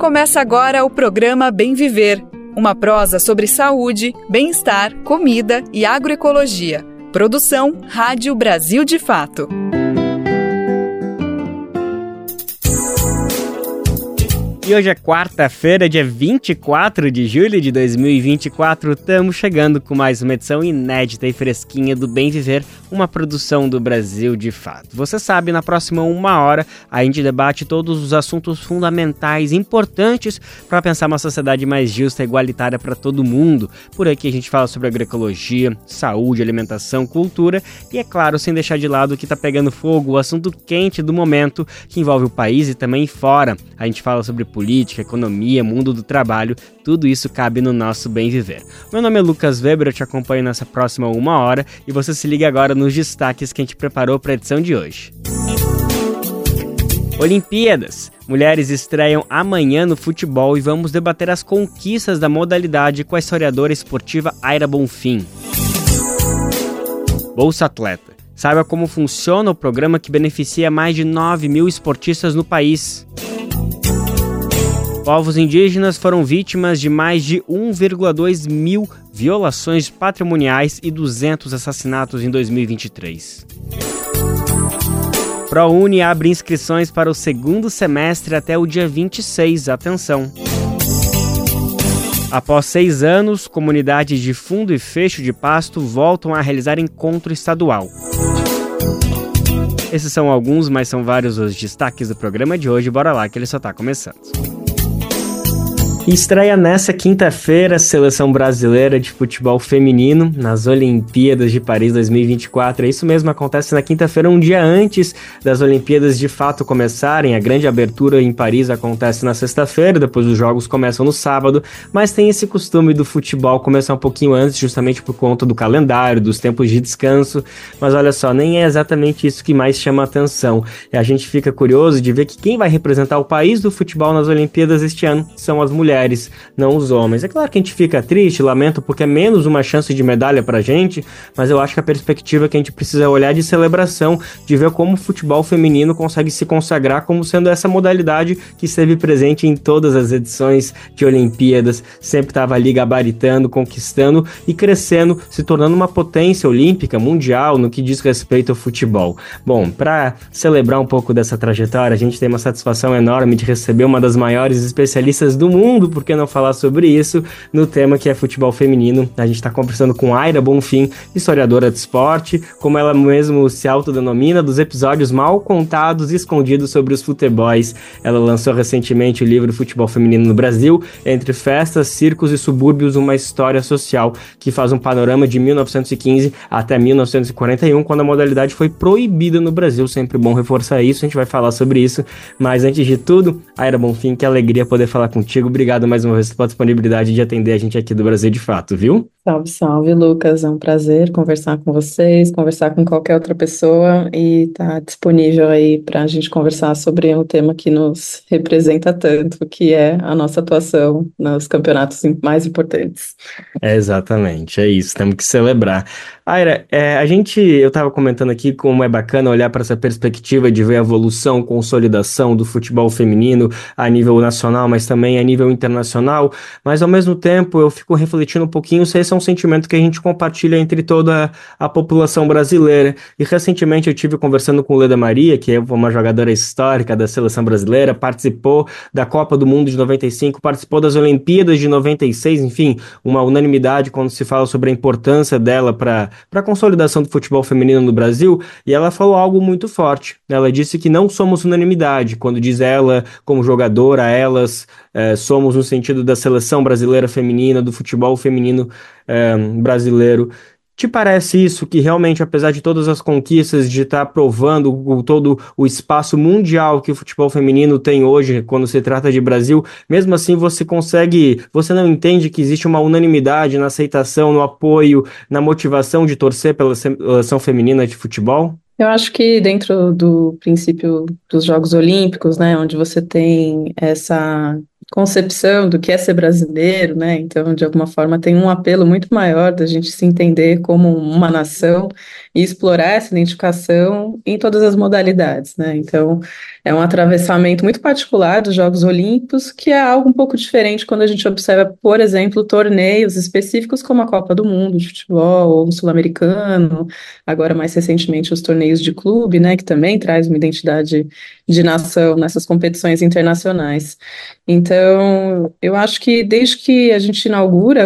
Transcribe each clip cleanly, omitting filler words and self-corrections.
Começa agora o programa Bem Viver, uma prosa sobre saúde, bem-estar, comida e agroecologia. Produção Rádio Brasil de Fato. E hoje é quarta-feira, dia 24 de julho de 2024. Estamos chegando com mais uma edição inédita e fresquinha do Bem Viver, uma produção do Brasil de Fato. Você sabe, na próxima uma hora a gente debate todos os assuntos fundamentais, importantes para pensar uma sociedade mais justa e igualitária para todo mundo. Por aqui a gente fala sobre agroecologia, saúde, alimentação, cultura e, é claro, sem deixar de lado o que está pegando fogo, o assunto quente do momento que envolve o país e também fora. A gente fala sobre política, economia, mundo do trabalho, tudo isso cabe no nosso Bem Viver. Meu nome é Lucas Weber, eu te acompanho nessa próxima uma hora e você se liga agora nos destaques que a gente preparou para a edição de hoje. Olimpíadas. Mulheres estreiam amanhã no futebol e vamos debater as conquistas da modalidade com a historiadora esportiva Aira Bonfim. Bolsa Atleta. Saiba como funciona o programa que beneficia mais de 9 mil esportistas no país. Povos indígenas foram vítimas de mais de 1,2 mil violações patrimoniais e 200 assassinatos em 2023. ProUni abre inscrições para o segundo semestre até o dia 26. Atenção! Após 6 anos, comunidades de Fundo e Fecho de Pasto voltam a realizar encontro estadual. Esses são alguns, mas são vários os destaques do programa de hoje. Bora lá que ele só está começando. Estreia nessa quinta-feira a Seleção Brasileira de Futebol Feminino nas Olimpíadas de Paris 2024. Isso mesmo, acontece na quinta-feira, um dia antes das Olimpíadas de fato começarem. A grande abertura em Paris acontece na sexta-feira, depois os jogos começam no sábado, mas tem esse costume do futebol começar um pouquinho antes, justamente por conta do calendário, dos tempos de descanso. Mas olha só, nem é exatamente isso que mais chama a atenção. E a gente fica curioso de ver que quem vai representar o país do futebol nas Olimpíadas este ano são as mulheres, não os homens. É claro que a gente fica triste, lamento, porque é menos uma chance de medalha pra gente, mas eu acho que a perspectiva que a gente precisa olhar de celebração, de ver como o futebol feminino consegue se consagrar como sendo essa modalidade que esteve presente em todas as edições de Olimpíadas, sempre estava ali gabaritando, conquistando e crescendo, se tornando uma potência olímpica, mundial, no que diz respeito ao futebol. Bom, para celebrar um pouco dessa trajetória, a gente tem uma satisfação enorme de receber uma das maiores especialistas do mundo, por que não falar sobre isso, no tema que é futebol feminino. A gente está conversando com Aira Bonfim, historiadora de esporte, como ela mesmo se autodenomina, dos episódios mal contados e escondidos sobre os futebols. Ela lançou recentemente o livro Futebol Feminino no Brasil, Entre Festas, Circos e Subúrbios, uma história social, que faz um panorama de 1915 até 1941, quando a modalidade foi proibida no Brasil. Sempre bom reforçar isso, a gente vai falar sobre isso, mas antes de tudo, Aira Bonfim, que alegria poder falar contigo. Obrigado mais uma vez pela disponibilidade de atender a gente aqui do Brasil de Fato, viu? Salve, salve, Lucas. É um prazer conversar com vocês, conversar com qualquer outra pessoa e tá disponível aí para a gente conversar sobre um tema que nos representa tanto, que é a nossa atuação nos campeonatos mais importantes. Exatamente, é isso, temos que celebrar. Aira, eu estava comentando aqui como é bacana olhar para essa perspectiva de ver a evolução, consolidação do futebol feminino a nível nacional, mas também a nível internacional, mas ao mesmo tempo eu fico refletindo um pouquinho se esse é um sentimento que a gente compartilha entre toda a população brasileira. E recentemente eu estive conversando com Leda Maria, que é uma jogadora histórica da seleção brasileira, participou da Copa do Mundo de 95, participou das Olimpíadas de 96, enfim, uma unanimidade quando se fala sobre a importância dela para a consolidação do futebol feminino no Brasil, e ela falou algo muito forte. Ela disse que não somos unanimidade, quando diz ela, como jogadora, elas somos no sentido da seleção brasileira feminina, do futebol feminino brasileiro. Te parece isso, que realmente, apesar de todas as conquistas, de estar provando todo o espaço mundial que o futebol feminino tem hoje, quando se trata de Brasil, mesmo assim você não entende que existe uma unanimidade na aceitação, no apoio, na motivação de torcer pela seleção feminina de futebol? Eu acho que dentro do princípio dos Jogos Olímpicos, né, onde você tem essa concepção do que é ser brasileiro, né? Então, de alguma forma, tem um apelo muito maior da gente se entender como uma nação e explorar essa identificação em todas as modalidades, né? Então, é um atravessamento muito particular dos Jogos Olímpicos, que é algo um pouco diferente quando a gente observa, por exemplo, torneios específicos como a Copa do Mundo de futebol ou o Sul-Americano, agora mais recentemente os torneios de clube, né? Que também traz uma identidade de nação nessas competições internacionais. Então, eu acho que desde que a gente inaugura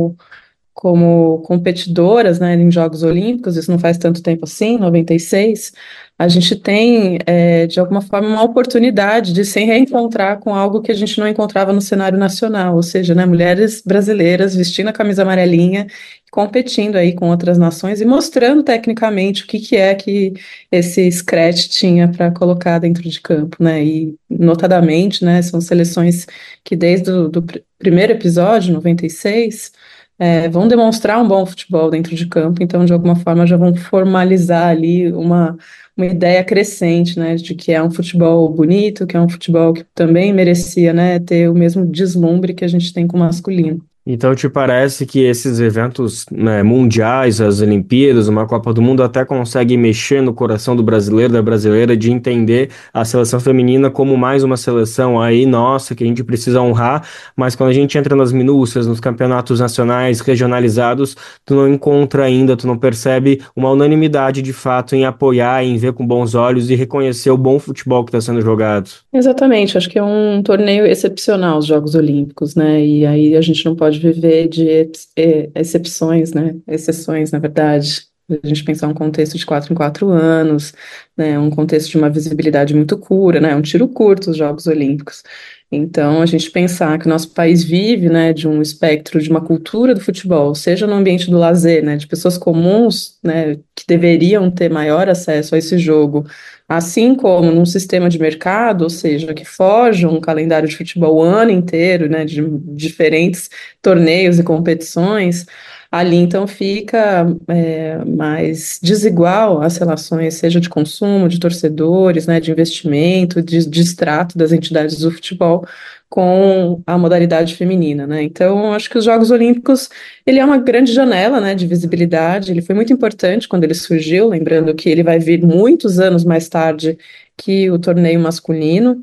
como competidoras, né, em Jogos Olímpicos, isso não faz tanto tempo assim, 96, a gente tem, de alguma forma, uma oportunidade de se reencontrar com algo que a gente não encontrava no cenário nacional, ou seja, né, mulheres brasileiras vestindo a camisa amarelinha, competindo aí com outras nações e mostrando tecnicamente o que que é que esse Scratch tinha para colocar dentro de campo, né, e notadamente, né, são seleções que desde o primeiro episódio, 96, vão demonstrar um bom futebol dentro de campo, então, de alguma forma, já vão formalizar ali uma ideia crescente, né, de que é um futebol bonito, que é um futebol que também merecia, né, ter o mesmo deslumbre que a gente tem com o masculino. Então, te parece que esses eventos, né, mundiais, as Olimpíadas, uma Copa do Mundo, até conseguem mexer no coração do brasileiro, da brasileira, de entender a seleção feminina como mais uma seleção aí, nossa, que a gente precisa honrar, mas quando a gente entra nas minúcias, nos campeonatos nacionais, regionalizados, tu não encontra ainda, tu não percebe uma unanimidade de fato em apoiar, em ver com bons olhos e reconhecer o bom futebol que está sendo jogado. Exatamente, acho que é um torneio excepcional os Jogos Olímpicos, né? E aí a gente não pode viver de exceções, né? Exceções, na verdade. A gente pensar um contexto de 4 em 4 anos, né? Um contexto de uma visibilidade muito curta, né? Um tiro curto os Jogos Olímpicos. Então, a gente pensar que o nosso país vive, né, de um espectro de uma cultura do futebol, seja no ambiente do lazer, né, de pessoas comuns, né, que deveriam ter maior acesso a esse jogo, assim como num sistema de mercado, ou seja, que foge um calendário de futebol o ano inteiro, né, de diferentes torneios e competições, ali então fica mais desigual as relações, seja de consumo, de torcedores, né, de investimento, de extrato das entidades do futebol com a modalidade feminina, né? Então, acho que os Jogos Olímpicos, ele é uma grande janela, né, de visibilidade, ele foi muito importante quando ele surgiu, lembrando que ele vai vir muitos anos mais tarde que o torneio masculino,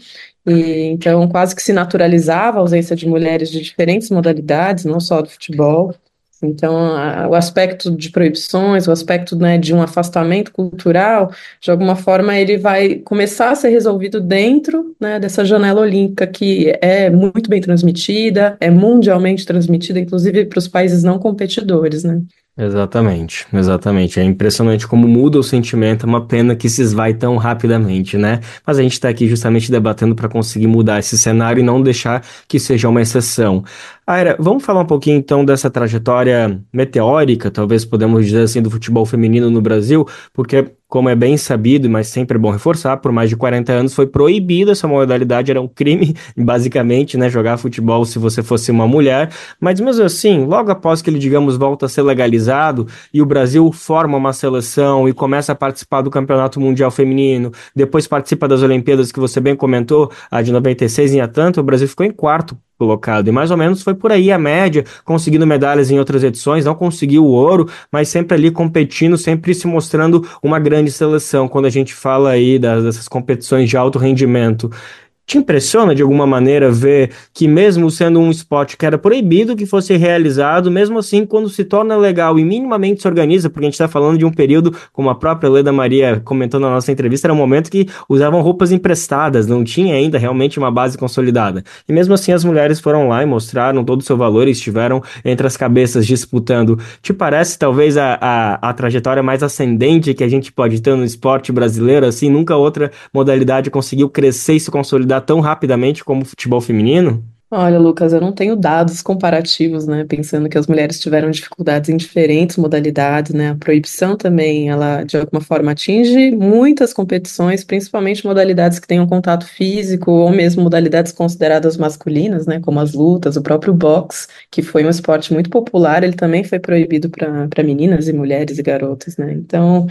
e então quase que se naturalizava a ausência de mulheres de diferentes modalidades, não só do futebol. Então, o aspecto de proibições, o aspecto, né, de um afastamento cultural, de alguma forma, ele vai começar a ser resolvido dentro, né, dessa janela olímpica que é muito bem transmitida, é mundialmente transmitida, inclusive para os países não competidores, né? Exatamente, exatamente. É impressionante como muda o sentimento, é uma pena que se esvai tão rapidamente, né? Mas a gente está aqui justamente debatendo para conseguir mudar esse cenário e não deixar que seja uma exceção. Aira, vamos falar um pouquinho então dessa trajetória meteórica, talvez podemos dizer assim, do futebol feminino no Brasil, porque, como é bem sabido, mas sempre é bom reforçar, por mais de 40 anos foi proibida essa modalidade, era um crime, basicamente, né, jogar futebol se você fosse uma mulher, mas mesmo assim, logo após que ele, digamos, volta a ser legalizado e o Brasil forma uma seleção e começa a participar do Campeonato Mundial Feminino, depois participa das Olimpíadas que você bem comentou, a de 96 em Atlanta, o Brasil ficou em quarto colocado, e mais ou menos foi por aí a média, conseguindo medalhas em outras edições, não conseguiu o ouro, mas sempre ali competindo, sempre se mostrando uma grande seleção, quando a gente fala aí dessas competições de alto rendimento. Te impressiona de alguma maneira ver que mesmo sendo um esporte que era proibido que fosse realizado, mesmo assim, quando se torna legal e minimamente se organiza, porque a gente está falando de um período, como a própria Leda Maria comentou na nossa entrevista, era um momento que usavam roupas emprestadas, não tinha ainda realmente uma base consolidada. E mesmo assim as mulheres foram lá e mostraram todo o seu valor e estiveram entre as cabeças disputando. Te parece talvez a trajetória mais ascendente que a gente pode ter no esporte brasileiro, assim, nunca outra modalidade conseguiu crescer e se consolidar tão rapidamente como o futebol feminino? Olha, Lucas, eu não tenho dados comparativos, né? Pensando que as mulheres tiveram dificuldades em diferentes modalidades, né? A proibição também, ela de alguma forma atinge muitas competições, principalmente modalidades que tenham contato físico ou mesmo modalidades consideradas masculinas, né? Como as lutas, o próprio boxe, que foi um esporte muito popular, ele também foi proibido para meninas e mulheres e garotas, né? Então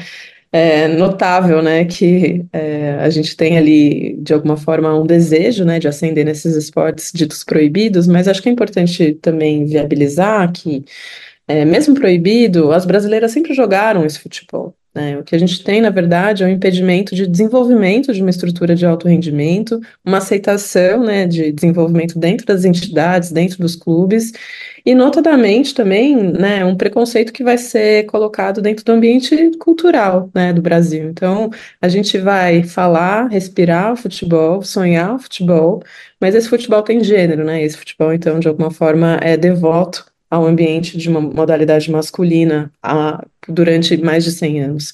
notável, né, que a gente tem ali, de alguma forma, um desejo, né, de ascender nesses esportes ditos proibidos, mas acho que é importante também viabilizar que, mesmo proibido, as brasileiras sempre jogaram esse futebol. Né? O que a gente tem, na verdade, é um impedimento de desenvolvimento de uma estrutura de alto rendimento, uma aceitação, né, de desenvolvimento dentro das entidades, dentro dos clubes, e notadamente também, né, um preconceito que vai ser colocado dentro do ambiente cultural, né, do Brasil. Então, a gente vai falar, respirar o futebol, sonhar o futebol, mas esse futebol tem gênero, né? Esse futebol, então, de alguma forma, é devoto ao ambiente de uma modalidade masculina durante mais de 100 anos.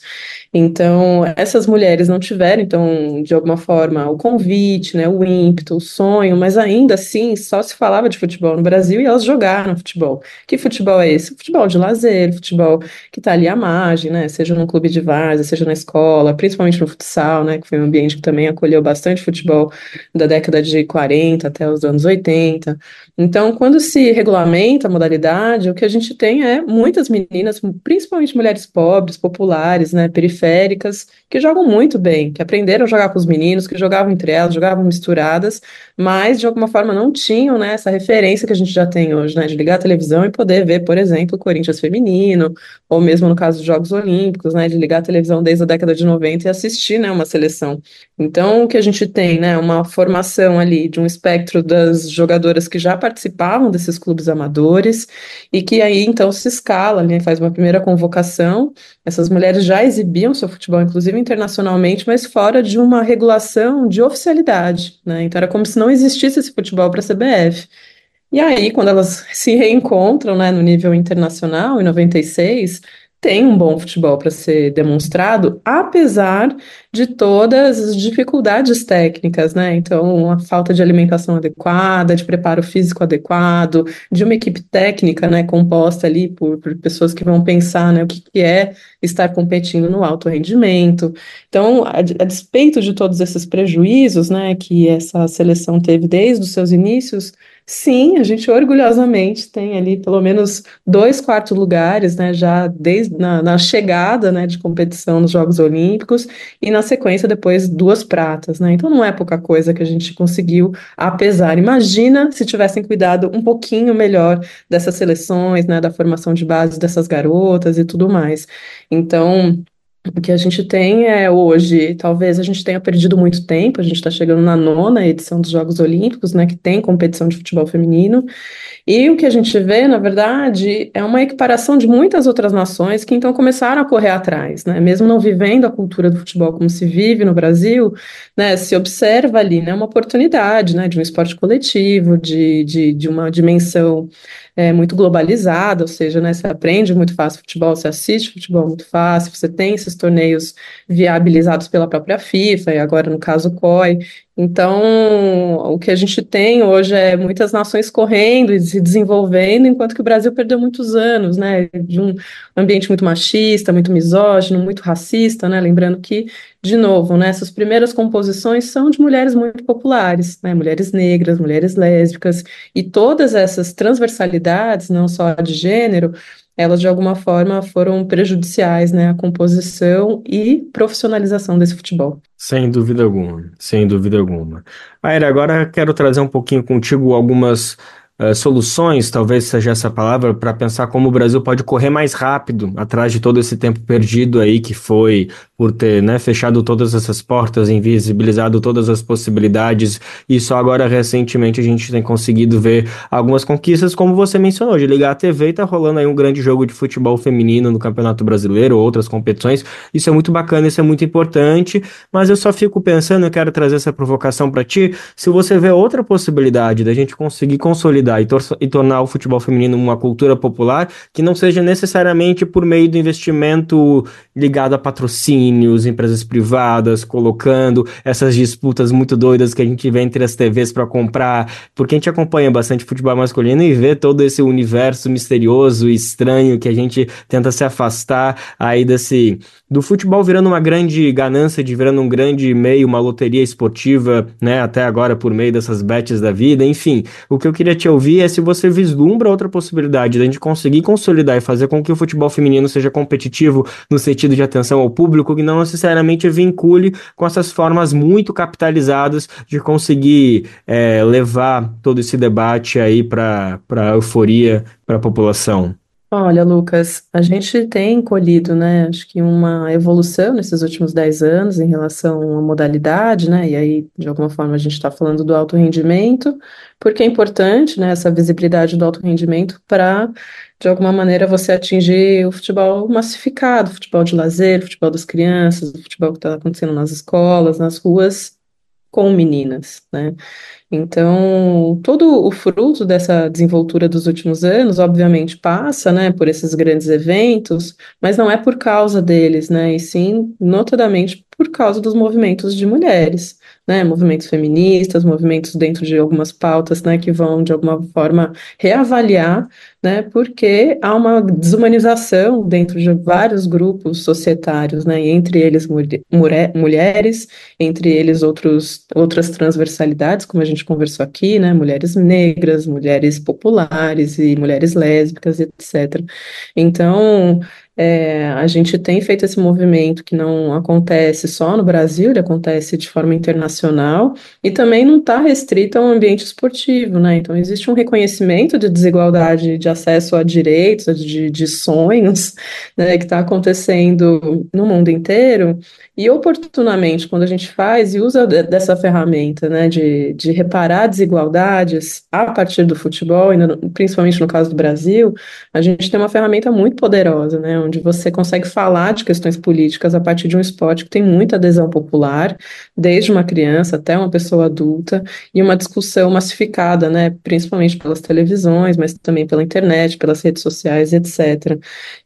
Então, essas mulheres não tiveram, então, de alguma forma, o convite, né, o ímpeto, o sonho, mas ainda assim só se falava de futebol no Brasil e elas jogaram futebol. Que futebol é esse? Futebol de lazer, futebol que está ali à margem, né, seja num clube de várzea, seja na escola, principalmente no futsal, né, que foi um ambiente que também acolheu bastante futebol da década de 40 até os anos 80. Então, quando se regulamenta a modalidade, o que a gente tem é muitas meninas, principalmente mulheres pobres, populares, né, periféricas, que jogam muito bem, que aprenderam a jogar com os meninos, que jogavam entre elas, jogavam misturadas, mas de alguma forma não tinham, né, essa referência que a gente já tem hoje, né, de ligar a televisão e poder ver, por exemplo, o Corinthians feminino, ou mesmo no caso dos Jogos Olímpicos, né, de ligar a televisão desde a década de 90 e assistir, né, uma seleção. Então, o que a gente tem, né, uma formação ali de um espectro das jogadoras que já participavam desses clubes amadores e que aí então se escala, né, faz uma primeira convocação. Essas mulheres já exibiam seu futebol, inclusive internacionalmente, mas fora de uma regulação de oficialidade, né? Então era como se não existisse esse futebol para a CBF. E aí, quando elas se reencontram, né, no nível internacional, em 96, tem um bom futebol para ser demonstrado, apesar de todas as dificuldades técnicas, né? Então, a falta de alimentação adequada, de preparo físico adequado, de uma equipe técnica, né, composta ali por pessoas que vão pensar, né, o que que é estar competindo no alto rendimento. Então, a despeito de todos esses prejuízos, né, que essa seleção teve desde os seus inícios, sim, a gente orgulhosamente tem ali pelo menos 2 quartos lugares, né, já desde na chegada, né, de competição nos Jogos Olímpicos e na sequência depois 2 pratas, né? Então não é pouca coisa que a gente conseguiu, apesar. Imagina se tivessem cuidado um pouquinho melhor dessas seleções, né, da formação de base dessas garotas e tudo mais. Então o que a gente tem é hoje, talvez a gente tenha perdido muito tempo, a gente está chegando na 9ª edição dos Jogos Olímpicos, né, que tem competição de futebol feminino, e o que a gente vê, na verdade, é uma equiparação de muitas outras nações que então começaram a correr atrás, né, mesmo não vivendo a cultura do futebol como se vive no Brasil, né, se observa ali, né, uma oportunidade, né, de um esporte coletivo, de uma dimensão muito globalizada, ou seja, né, você aprende muito fácil futebol, você assiste futebol muito fácil, você tem esses torneios viabilizados pela própria FIFA, e agora no caso o COI. Então, o que a gente tem hoje é muitas nações correndo e se desenvolvendo, enquanto que o Brasil perdeu muitos anos, né, de um ambiente muito machista, muito misógino, muito racista, né, lembrando que, de novo, né, essas primeiras composições são de mulheres muito populares, né, mulheres negras, mulheres lésbicas, e todas essas transversalidades, não só de gênero, elas de alguma forma foram prejudiciais, né, à composição e profissionalização desse futebol. Sem dúvida alguma, sem dúvida alguma. Aira, agora quero trazer um pouquinho contigo algumas soluções, talvez seja essa palavra, para pensar como o Brasil pode correr mais rápido atrás de todo esse tempo perdido aí que foi por ter, né, fechado todas essas portas, invisibilizado todas as possibilidades, e só agora recentemente a gente tem conseguido ver algumas conquistas, como você mencionou, de ligar a TV e tá rolando aí um grande jogo de futebol feminino no Campeonato Brasileiro, outras competições. Isso é muito bacana, isso é muito importante, mas eu só fico pensando, eu quero trazer essa provocação para ti, se você vê outra possibilidade da gente conseguir consolidar e tornar o futebol feminino uma cultura popular, que não seja necessariamente por meio do investimento ligado a patrocínios, empresas privadas, colocando essas disputas muito doidas que a gente vê entre as TVs para comprar, porque a gente acompanha bastante futebol masculino e vê todo esse universo misterioso e estranho que a gente tenta se afastar aí do futebol virando uma grande ganância, virando um grande meio, uma loteria esportiva, né, até agora por meio dessas bets da vida, enfim. O que eu queria te ouvir é se você vislumbra outra possibilidade de a gente conseguir consolidar e fazer com que o futebol feminino seja competitivo no sentido de atenção ao público, que não necessariamente vincule com essas formas muito capitalizadas de conseguir levar todo esse debate aí para euforia para a população. Olha, Lucas, a gente tem colhido, né, acho que uma evolução nesses últimos 10 anos em relação à modalidade, né, e aí, de alguma forma, a gente está falando do alto rendimento, porque é importante, né, essa visibilidade do alto rendimento para, de alguma maneira, você atingir o futebol massificado, o futebol de lazer, o futebol das crianças, o futebol que está acontecendo nas escolas, nas ruas, com meninas, né. Então, todo o fruto dessa desenvoltura dos últimos anos, obviamente, passa, né, por esses grandes eventos, mas não é por causa deles, né, e sim, notadamente, por causa dos movimentos de mulheres, né, movimentos feministas, movimentos dentro de algumas pautas, né, que vão, de alguma forma, reavaliar, né, porque há uma desumanização dentro de vários grupos societários, né, e entre eles mulheres, entre eles outras transversalidades, como a gente conversou aqui, né, mulheres negras, mulheres populares e mulheres lésbicas, etc. Então, a gente tem feito esse movimento que não acontece só no Brasil, ele acontece de forma internacional e também não está restrito ao ambiente esportivo, né? Então, existe um reconhecimento de desigualdade de acesso a direitos, de sonhos, né, que está acontecendo no mundo inteiro. E oportunamente, quando a gente faz e usa dessa ferramenta, né, de reparar desigualdades a partir do futebol, e principalmente no caso do Brasil, a gente tem uma ferramenta muito poderosa, né, onde você consegue falar de questões políticas a partir de um esporte que tem muita adesão popular, desde uma criança até uma pessoa adulta, e uma discussão massificada, né, principalmente pelas televisões, mas também pela internet, pelas redes sociais, etc.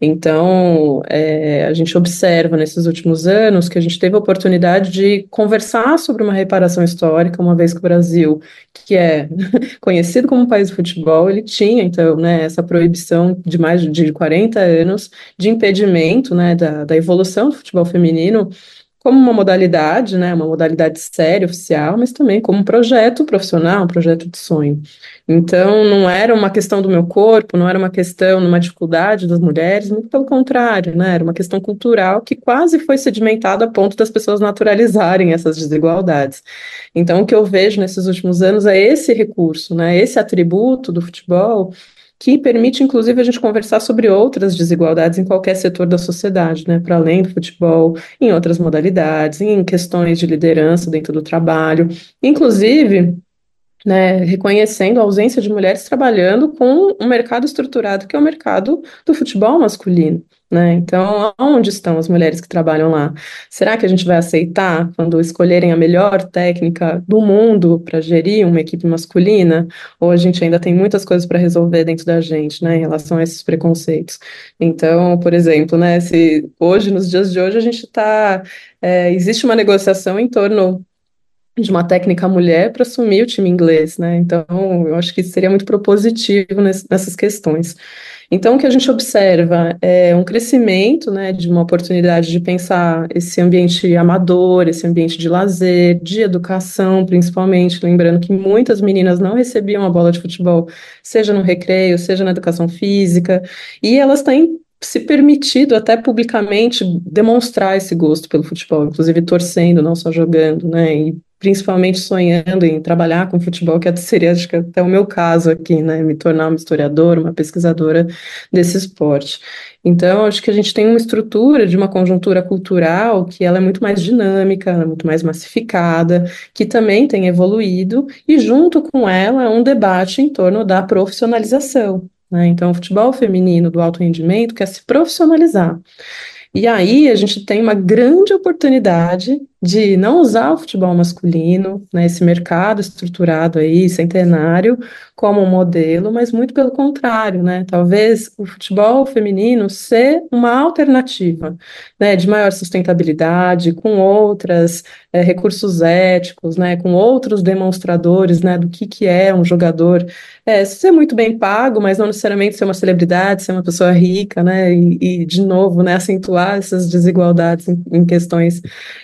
Então, a gente observa nesses últimos anos que a gente teve a oportunidade de conversar sobre uma reparação histórica, uma vez que o Brasil, que é conhecido como país do futebol, ele tinha, então, né, essa proibição de mais de 40 anos de impedimento, né, da evolução do futebol feminino como uma modalidade, né, uma modalidade séria, oficial, mas também como um projeto profissional, um projeto de sonho. Então, não era uma questão do meu corpo, não era uma questão, uma dificuldade das mulheres, muito pelo contrário, né, era uma questão cultural que quase foi sedimentada a ponto das pessoas naturalizarem essas desigualdades. Então, o que eu vejo nesses últimos anos é esse recurso, né, esse atributo do futebol que permite, inclusive, a gente conversar sobre outras desigualdades em qualquer setor da sociedade, né, para além do futebol, em outras modalidades, em questões de liderança dentro do trabalho, inclusive, né, reconhecendo a ausência de mulheres trabalhando com um mercado estruturado, que é o mercado do futebol masculino, né? Então, onde estão as mulheres que trabalham lá? Será que a gente vai aceitar quando escolherem a melhor técnica do mundo para gerir uma equipe masculina? Ou a gente ainda tem muitas coisas para resolver dentro da gente, né, em relação a esses preconceitos? Então, por exemplo, né, se hoje, nos dias de hoje, a gente está, existe uma negociação em torno de uma técnica mulher para assumir o time inglês, né? Então, eu acho que seria muito propositivo nessas questões. Então, o que a gente observa é um crescimento, né, de uma oportunidade de pensar esse ambiente amador, esse ambiente de lazer, de educação, principalmente, lembrando que muitas meninas não recebiam a bola de futebol, seja no recreio, seja na educação física, e elas têm se permitido até publicamente demonstrar esse gosto pelo futebol, inclusive torcendo, não só jogando, né, e principalmente sonhando em trabalhar com futebol, que seria, acho que até o meu caso aqui, né, me tornar uma historiadora, uma pesquisadora desse esporte. Então, acho que a gente tem uma estrutura de uma conjuntura cultural que ela é muito mais dinâmica, ela é muito mais massificada, que também tem evoluído, e junto com ela é um debate em torno da profissionalização, né? Então, o futebol feminino do alto rendimento quer se profissionalizar. E aí a gente tem uma grande oportunidade de não usar o futebol masculino, né, esse mercado estruturado aí, centenário, como um modelo, mas muito pelo contrário, né, talvez o futebol feminino ser uma alternativa, né, de maior sustentabilidade, com outros recursos éticos, né, com outros demonstradores, né, do que é um jogador, ser muito bem pago, mas não necessariamente ser uma celebridade, ser uma pessoa rica, né, de novo, né, acentuar essas desigualdades em questões que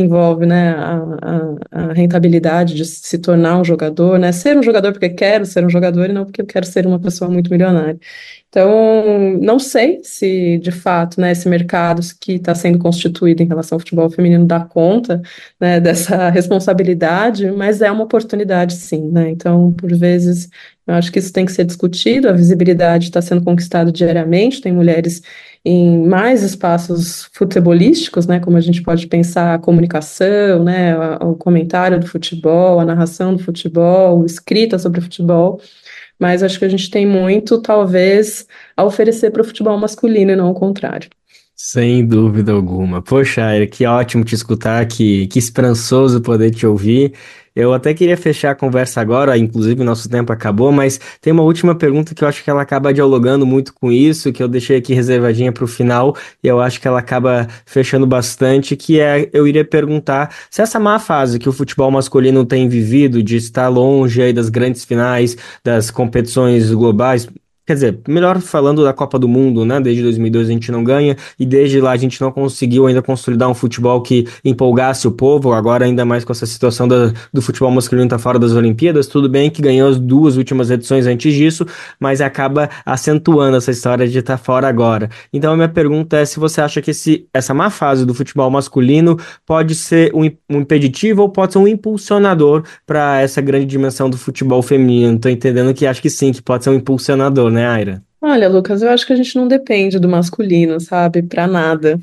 que envolve, né, a rentabilidade de se tornar um jogador, né, ser um jogador porque quero ser um jogador e não porque eu quero ser uma pessoa muito milionária. Então, não sei se, de fato, né, esse mercado que está sendo constituído em relação ao futebol feminino dá conta, né, dessa responsabilidade, mas é uma oportunidade, sim, né? Então, por vezes, eu acho que isso tem que ser discutido, a visibilidade está sendo conquistada diariamente, tem mulheres em mais espaços futebolísticos, né, como a gente pode pensar a comunicação, né, o comentário do futebol, a narração do futebol, escrita sobre o futebol, mas acho que a gente tem muito, talvez, a oferecer para o futebol masculino e não o contrário. Sem dúvida alguma. Poxa, Aira, que ótimo te escutar, que esperançoso poder te ouvir. Eu até queria fechar a conversa agora, inclusive o nosso tempo acabou, mas tem uma última pergunta que eu acho que ela acaba dialogando muito com isso, que eu deixei aqui reservadinha para o final, e eu acho que ela acaba fechando bastante, que é, eu iria perguntar se essa má fase que o futebol masculino tem vivido, de estar longe aí das grandes finais, das competições globais. Quer dizer, melhor falando da Copa do Mundo, né? Desde 2002 a gente não ganha e desde lá a gente não conseguiu ainda consolidar um futebol que empolgasse o povo, agora ainda mais com essa situação do futebol masculino estar fora das Olimpíadas. Tudo bem que ganhou as 2 últimas edições antes disso, mas acaba acentuando essa história de estar fora agora. Então a minha pergunta é se você acha que essa má fase do futebol masculino pode ser um impeditivo ou pode ser um impulsionador para essa grande dimensão do futebol feminino. Estou entendendo que acho que sim, que pode ser um impulsionador, né, Aira? Olha, Lucas, eu acho que a gente não depende do masculino, sabe, para nada.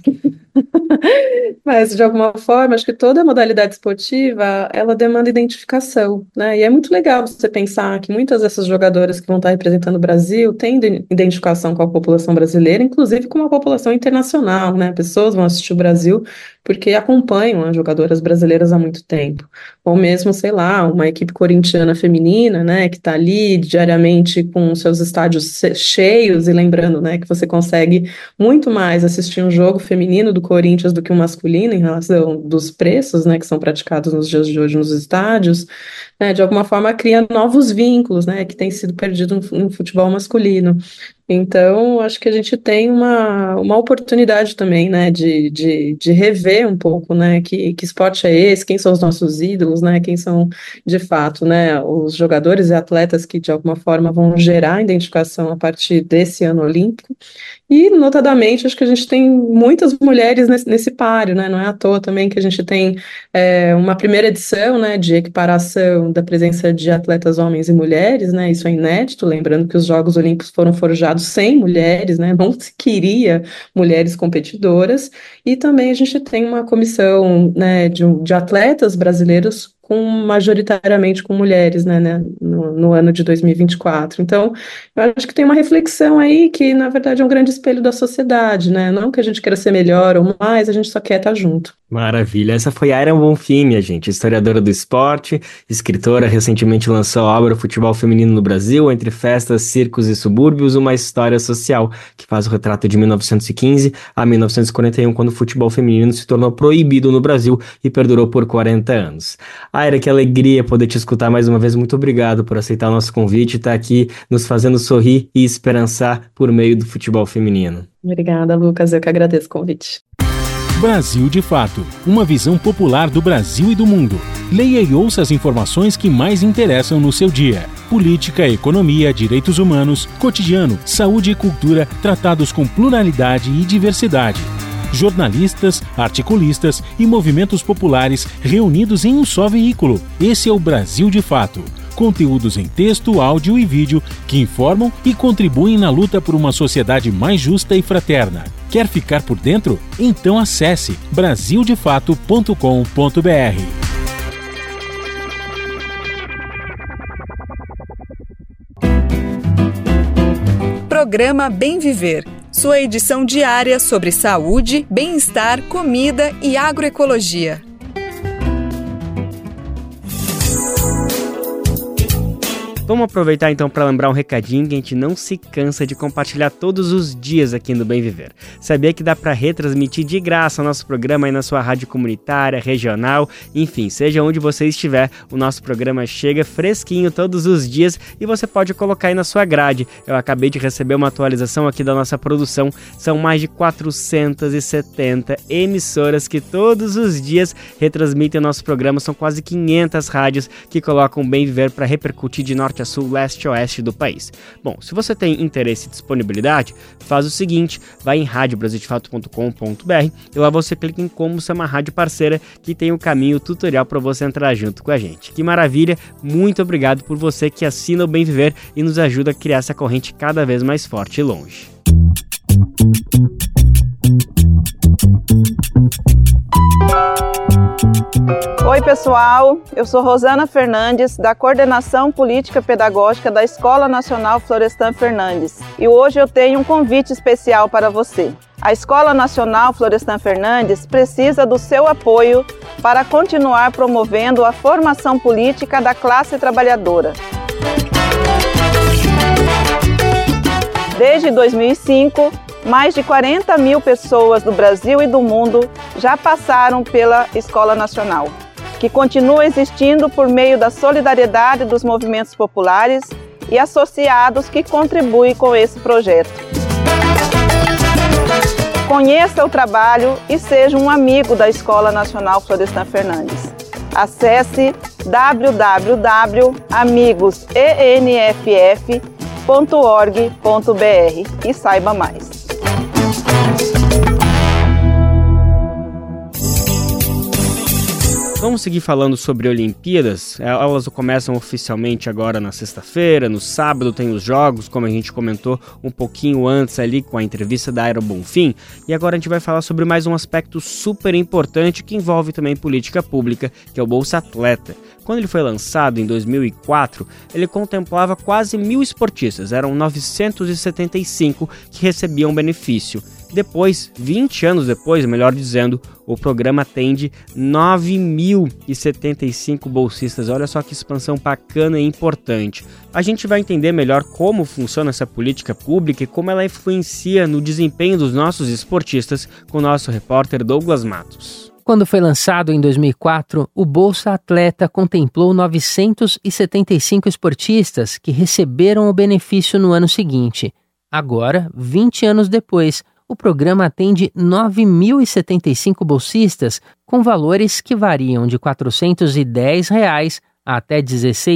Mas, de alguma forma, acho que toda modalidade esportiva, ela demanda identificação, né? E é muito legal você pensar que muitas dessas jogadoras que vão estar representando o Brasil têm identificação com a população brasileira, inclusive com a população internacional, né? Pessoas vão assistir o Brasil porque acompanham as jogadoras brasileiras há muito tempo. Ou mesmo, sei lá, uma equipe corintiana feminina, né? Que está ali diariamente com seus estádios cheios e lembrando, né? Que você consegue muito mais assistir um jogo feminino do Corinthians do que um masculino em relação dos preços, né, que são praticados nos dias de hoje nos estádios, né, de alguma forma cria novos vínculos, né, que têm sido perdidos no futebol masculino. Então, acho que a gente tem uma oportunidade também, né, de rever um pouco, né, que esporte é esse, quem são os nossos ídolos, né, quem são, de fato, né, os jogadores e atletas que, de alguma forma, vão gerar identificação a partir desse ano olímpico. E, notadamente, acho que a gente tem muitas mulheres nesse páreo, né? Não é à toa também que a gente tem uma primeira edição, né, de equiparação da presença de atletas homens e mulheres, né? Isso é inédito, lembrando que os Jogos Olímpicos foram forjados sem mulheres, né? Não se queria mulheres competidoras. E também a gente tem uma comissão, né, de atletas brasileiros majoritariamente com mulheres, né, no ano de 2024. Então, eu acho que tem uma reflexão aí que, na verdade, é um grande espelho da sociedade, né? Não que a gente queira ser melhor ou mais, a gente só quer estar junto. Maravilha. Essa foi Aira Bonfim, minha gente, historiadora do esporte, escritora, recentemente lançou a obra Futebol Feminino no Brasil, entre festas, circos e subúrbios, uma história social, que faz o retrato de 1915 a 1941, quando o futebol feminino se tornou proibido no Brasil e perdurou por 40 anos. Aira, que alegria poder te escutar mais uma vez. Muito obrigado por aceitar o nosso convite e estar aqui nos fazendo sorrir e esperançar por meio do futebol feminino. Obrigada, Lucas. Eu que agradeço o convite. Brasil de Fato, uma visão popular do Brasil e do mundo. Leia e ouça as informações que mais interessam no seu dia. Política, economia, direitos humanos, cotidiano, saúde e cultura, tratados com pluralidade e diversidade. Jornalistas, articulistas e movimentos populares reunidos em um só veículo. Esse é o Brasil de Fato. Conteúdos em texto, áudio e vídeo que informam e contribuem na luta por uma sociedade mais justa e fraterna. Quer ficar por dentro? Então acesse brasildefato.com.br. Programa Bem Viver, sua edição diária sobre saúde, bem-estar, comida e agroecologia. Vamos aproveitar então para lembrar um recadinho que a gente não se cansa de compartilhar todos os dias aqui no Bem Viver. Sabia que dá para retransmitir de graça o nosso programa aí na sua rádio comunitária, regional, enfim, seja onde você estiver, o nosso programa chega fresquinho todos os dias e você pode colocar aí na sua grade. Eu acabei de receber uma atualização aqui da nossa produção, são mais de 470 emissoras que todos os dias retransmitem o nosso programa, são quase 500 rádios que colocam o Bem Viver para repercutir de norte a sul, leste a oeste do país. Bom, se você tem interesse e disponibilidade, faz o seguinte, vai em radiobrasildefato.com.br e lá você clica em como ser uma rádio parceira que tem o caminho tutorial para você entrar junto com a gente. Que maravilha, muito obrigado por você que assina o Bem Viver e nos ajuda a criar essa corrente cada vez mais forte e longe. Oi pessoal, eu sou Rosana Fernandes, da Coordenação Política Pedagógica da Escola Nacional Florestan Fernandes, e hoje eu tenho um convite especial para você. A Escola Nacional Florestan Fernandes precisa do seu apoio para continuar promovendo a formação política da classe trabalhadora. Desde 2005, mais de 40 mil pessoas do Brasil e do mundo já passaram pela Escola Nacional, que continua existindo por meio da solidariedade dos movimentos populares e associados que contribuem com esse projeto. Conheça o trabalho e seja um amigo da Escola Nacional Florestan Fernandes. Acesse www.amigosenff.org.br e saiba mais. Vamos seguir falando sobre Olimpíadas. Elas começam oficialmente agora na sexta-feira, no sábado tem os jogos, como a gente comentou um pouquinho antes ali com a entrevista da Aira Bonfim. E agora a gente vai falar sobre mais um aspecto super importante que envolve também política pública, que é o Bolsa Atleta. Quando ele foi lançado em 2004, ele contemplava quase 1.000 esportistas, eram 975 que recebiam benefício. Depois, 20 anos depois, melhor dizendo, o programa atende 9.075 bolsistas. Olha só que expansão bacana e importante. A gente vai entender melhor como funciona essa política pública e como ela influencia no desempenho dos nossos esportistas com o nosso repórter Douglas Matos. Quando foi lançado em 2004, o Bolsa Atleta contemplou 975 esportistas que receberam o benefício no ano seguinte. Agora, 20 anos depois, o programa atende 9.075 bolsistas com valores que variam de R$ 410 até R$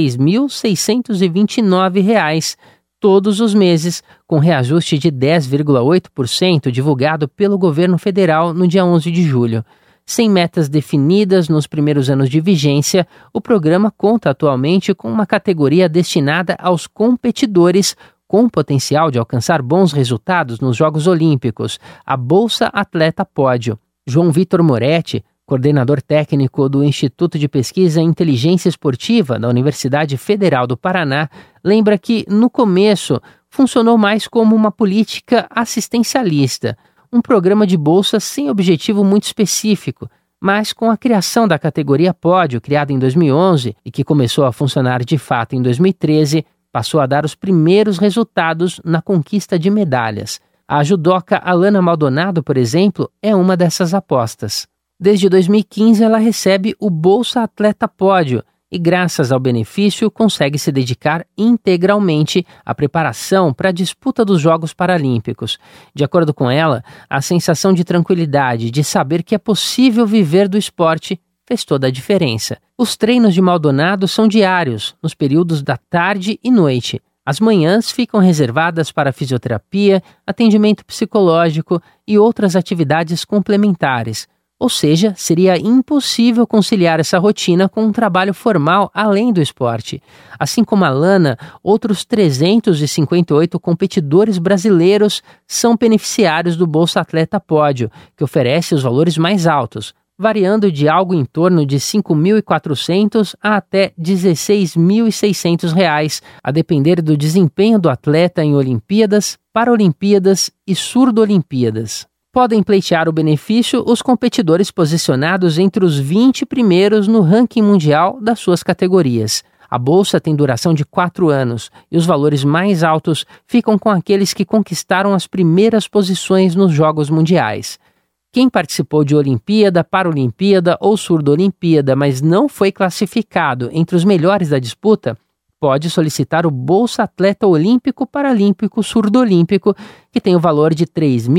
16.629 todos os meses, com reajuste de 10,8% divulgado pelo governo federal no dia 11 de julho. Sem metas definidas nos primeiros anos de vigência, o programa conta atualmente com uma categoria destinada aos competidores com potencial de alcançar bons resultados nos Jogos Olímpicos, a Bolsa Atleta Pódio. João Vitor Moretti, coordenador técnico do Instituto de Pesquisa em Inteligência Esportiva da Universidade Federal do Paraná, lembra que, no começo, funcionou mais como uma política assistencialista, um programa de bolsa sem objetivo muito específico, mas com a criação da categoria Pódio, criada em 2011 e que começou a funcionar de fato em 2013, passou a dar os primeiros resultados na conquista de medalhas. A judoca Alana Maldonado, por exemplo, é uma dessas apostas. Desde 2015, ela recebe o Bolsa Atleta Pódio e, graças ao benefício, consegue se dedicar integralmente à preparação para a disputa dos Jogos Paralímpicos. De acordo com ela, a sensação de tranquilidade, de saber que é possível viver do esporte, fez toda a diferença. Os treinos de Maldonado são diários, nos períodos da tarde e noite. As manhãs ficam reservadas para fisioterapia, atendimento psicológico e outras atividades complementares. Ou seja, seria impossível conciliar essa rotina com um trabalho formal além do esporte. Assim como a Lana, outros 358 competidores brasileiros são beneficiários do Bolsa Atleta Pódio, que oferece os valores mais altos, variando de algo em torno de R$ 5.400 a até R$ 16.600, a depender do desempenho do atleta em Olimpíadas, Paralimpíadas e Surdo-Olimpíadas. Podem pleitear o benefício os competidores posicionados entre os 20 primeiros no ranking mundial das suas categorias. A bolsa tem duração de 4 anos e os valores mais altos ficam com aqueles que conquistaram as primeiras posições nos Jogos Mundiais. Quem participou de Olimpíada, Paralimpíada ou Surdo-Olimpíada, mas não foi classificado entre os melhores da disputa, pode solicitar o Bolsa Atleta Olímpico, Paralímpico, Surdo-Olímpico, que tem o valor de R$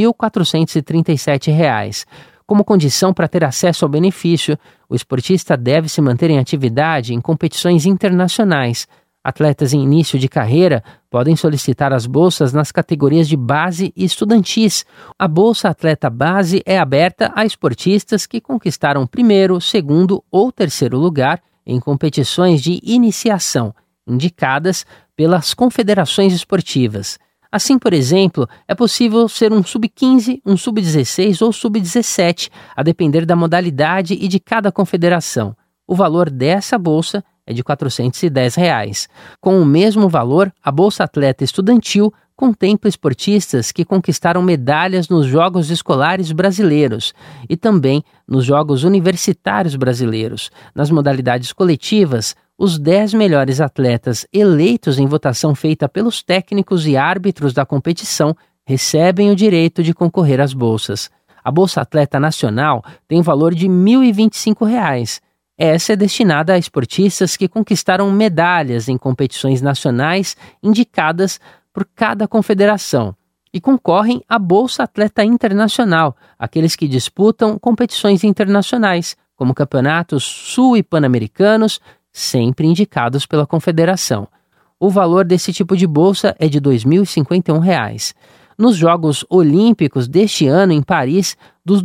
3.437. Como condição para ter acesso ao benefício, o esportista deve se manter em atividade em competições internacionais. Atletas em início de carreira podem solicitar as bolsas nas categorias de base e estudantis. A Bolsa Atleta Base é aberta a esportistas que conquistaram primeiro, segundo ou terceiro lugar em competições de iniciação, indicadas pelas confederações esportivas. Assim, por exemplo, é possível ser um sub-15, um sub-16 ou sub-17, a depender da modalidade e de cada confederação. O valor dessa bolsa é de R$ 410. Com o mesmo valor, a Bolsa Atleta Estudantil contempla esportistas que conquistaram medalhas nos Jogos Escolares Brasileiros e também nos Jogos Universitários Brasileiros. Nas modalidades coletivas, os 10 melhores atletas eleitos em votação feita pelos técnicos e árbitros da competição recebem o direito de concorrer às bolsas. A Bolsa Atleta Nacional tem valor de R$ 1.025. Essa é destinada a esportistas que conquistaram medalhas em competições nacionais indicadas por cada confederação e concorrem à Bolsa Atleta Internacional, aqueles que disputam competições internacionais, como campeonatos sul- e pan-americanos, sempre indicados pela confederação. O valor desse tipo de bolsa é de R$ 2.051. Nos Jogos Olímpicos deste ano em Paris, dos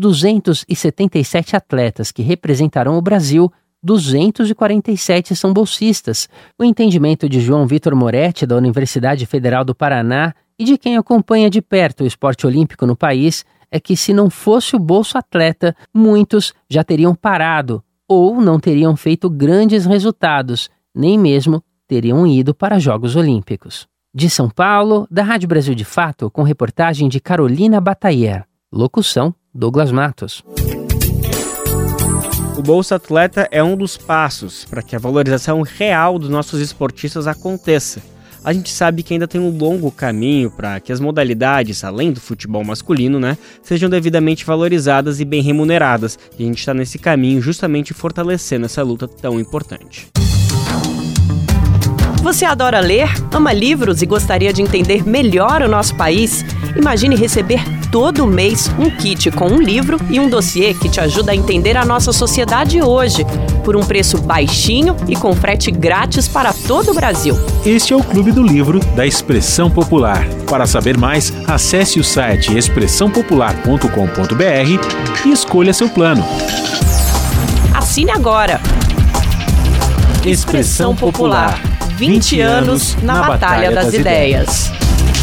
277 atletas que representarão o Brasil, 247 são bolsistas. O entendimento de João Vitor Moretti, da Universidade Federal do Paraná, e de quem acompanha de perto o esporte olímpico no país, é que se não fosse o Bolsa Atleta, muitos já teriam parado ou não teriam feito grandes resultados, nem mesmo teriam ido para Jogos Olímpicos. De São Paulo, da Rádio Brasil de Fato, com reportagem de Carolina Batailler. Locução, Douglas Matos. O Bolsa Atleta é um dos passos para que a valorização real dos nossos esportistas aconteça. A gente sabe que ainda tem um longo caminho para que as modalidades, além do futebol masculino, sejam devidamente valorizadas e bem remuneradas. E a gente está nesse caminho justamente fortalecendo essa luta tão importante. Você adora ler, ama livros e gostaria de entender melhor o nosso país? Imagine receber todo mês um kit com um livro e um dossiê que te ajuda a entender a nossa sociedade hoje, por um preço baixinho e com frete grátis para todo o Brasil. Este é o Clube do Livro da Expressão Popular. Para saber mais, acesse o site expressãopopular.com.br e escolha seu plano. Assine agora! Expressão Popular. 20 anos na Batalha das Ideias.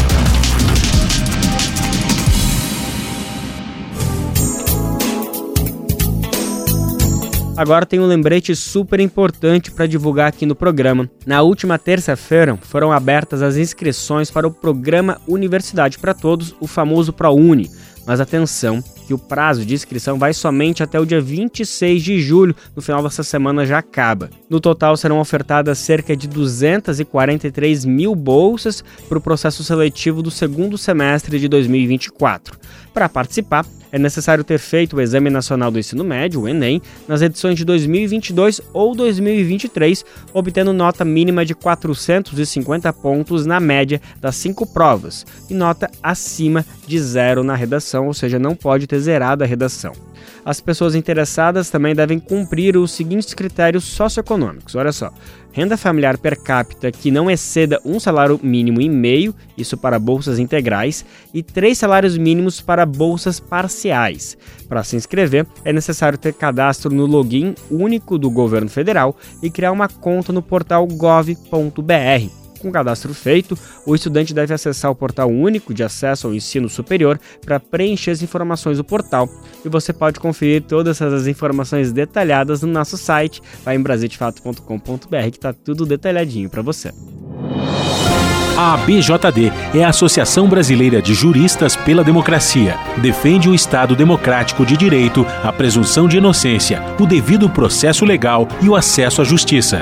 Agora tem um lembrete super importante para divulgar aqui no programa. Na última terça-feira foram abertas as inscrições para o programa Universidade para Todos, o famoso ProUni. Mas atenção, que o prazo de inscrição vai somente até o dia 26 de julho, no final dessa semana já acaba. No total serão ofertadas cerca de 243 mil bolsas para o processo seletivo do segundo semestre de 2024. Para participar, é necessário ter feito o Exame Nacional do Ensino Médio, o Enem, nas edições de 2022 ou 2023, obtendo nota mínima de 450 pontos na média das 5 provas e nota acima de 0 na redação, ou seja, não pode ter zerado a redação. As pessoas interessadas também devem cumprir os seguintes critérios socioeconômicos. Olha só, renda familiar per capita que não exceda um salário mínimo e meio, isso para bolsas integrais, e 3 salários mínimos para bolsas parciais. Para se inscrever, é necessário ter cadastro no login único do governo federal e criar uma conta no portal gov.br. Com o cadastro feito, o estudante deve acessar o portal único de acesso ao ensino superior para preencher as informações do portal. E você pode conferir todas essas informações detalhadas no nosso site, lá em brasildefato.com.br, que está tudo detalhadinho para você. A ABJD é a Associação Brasileira de Juristas pela Democracia. Defende o Estado democrático de direito, a presunção de inocência, o devido processo legal e o acesso à justiça.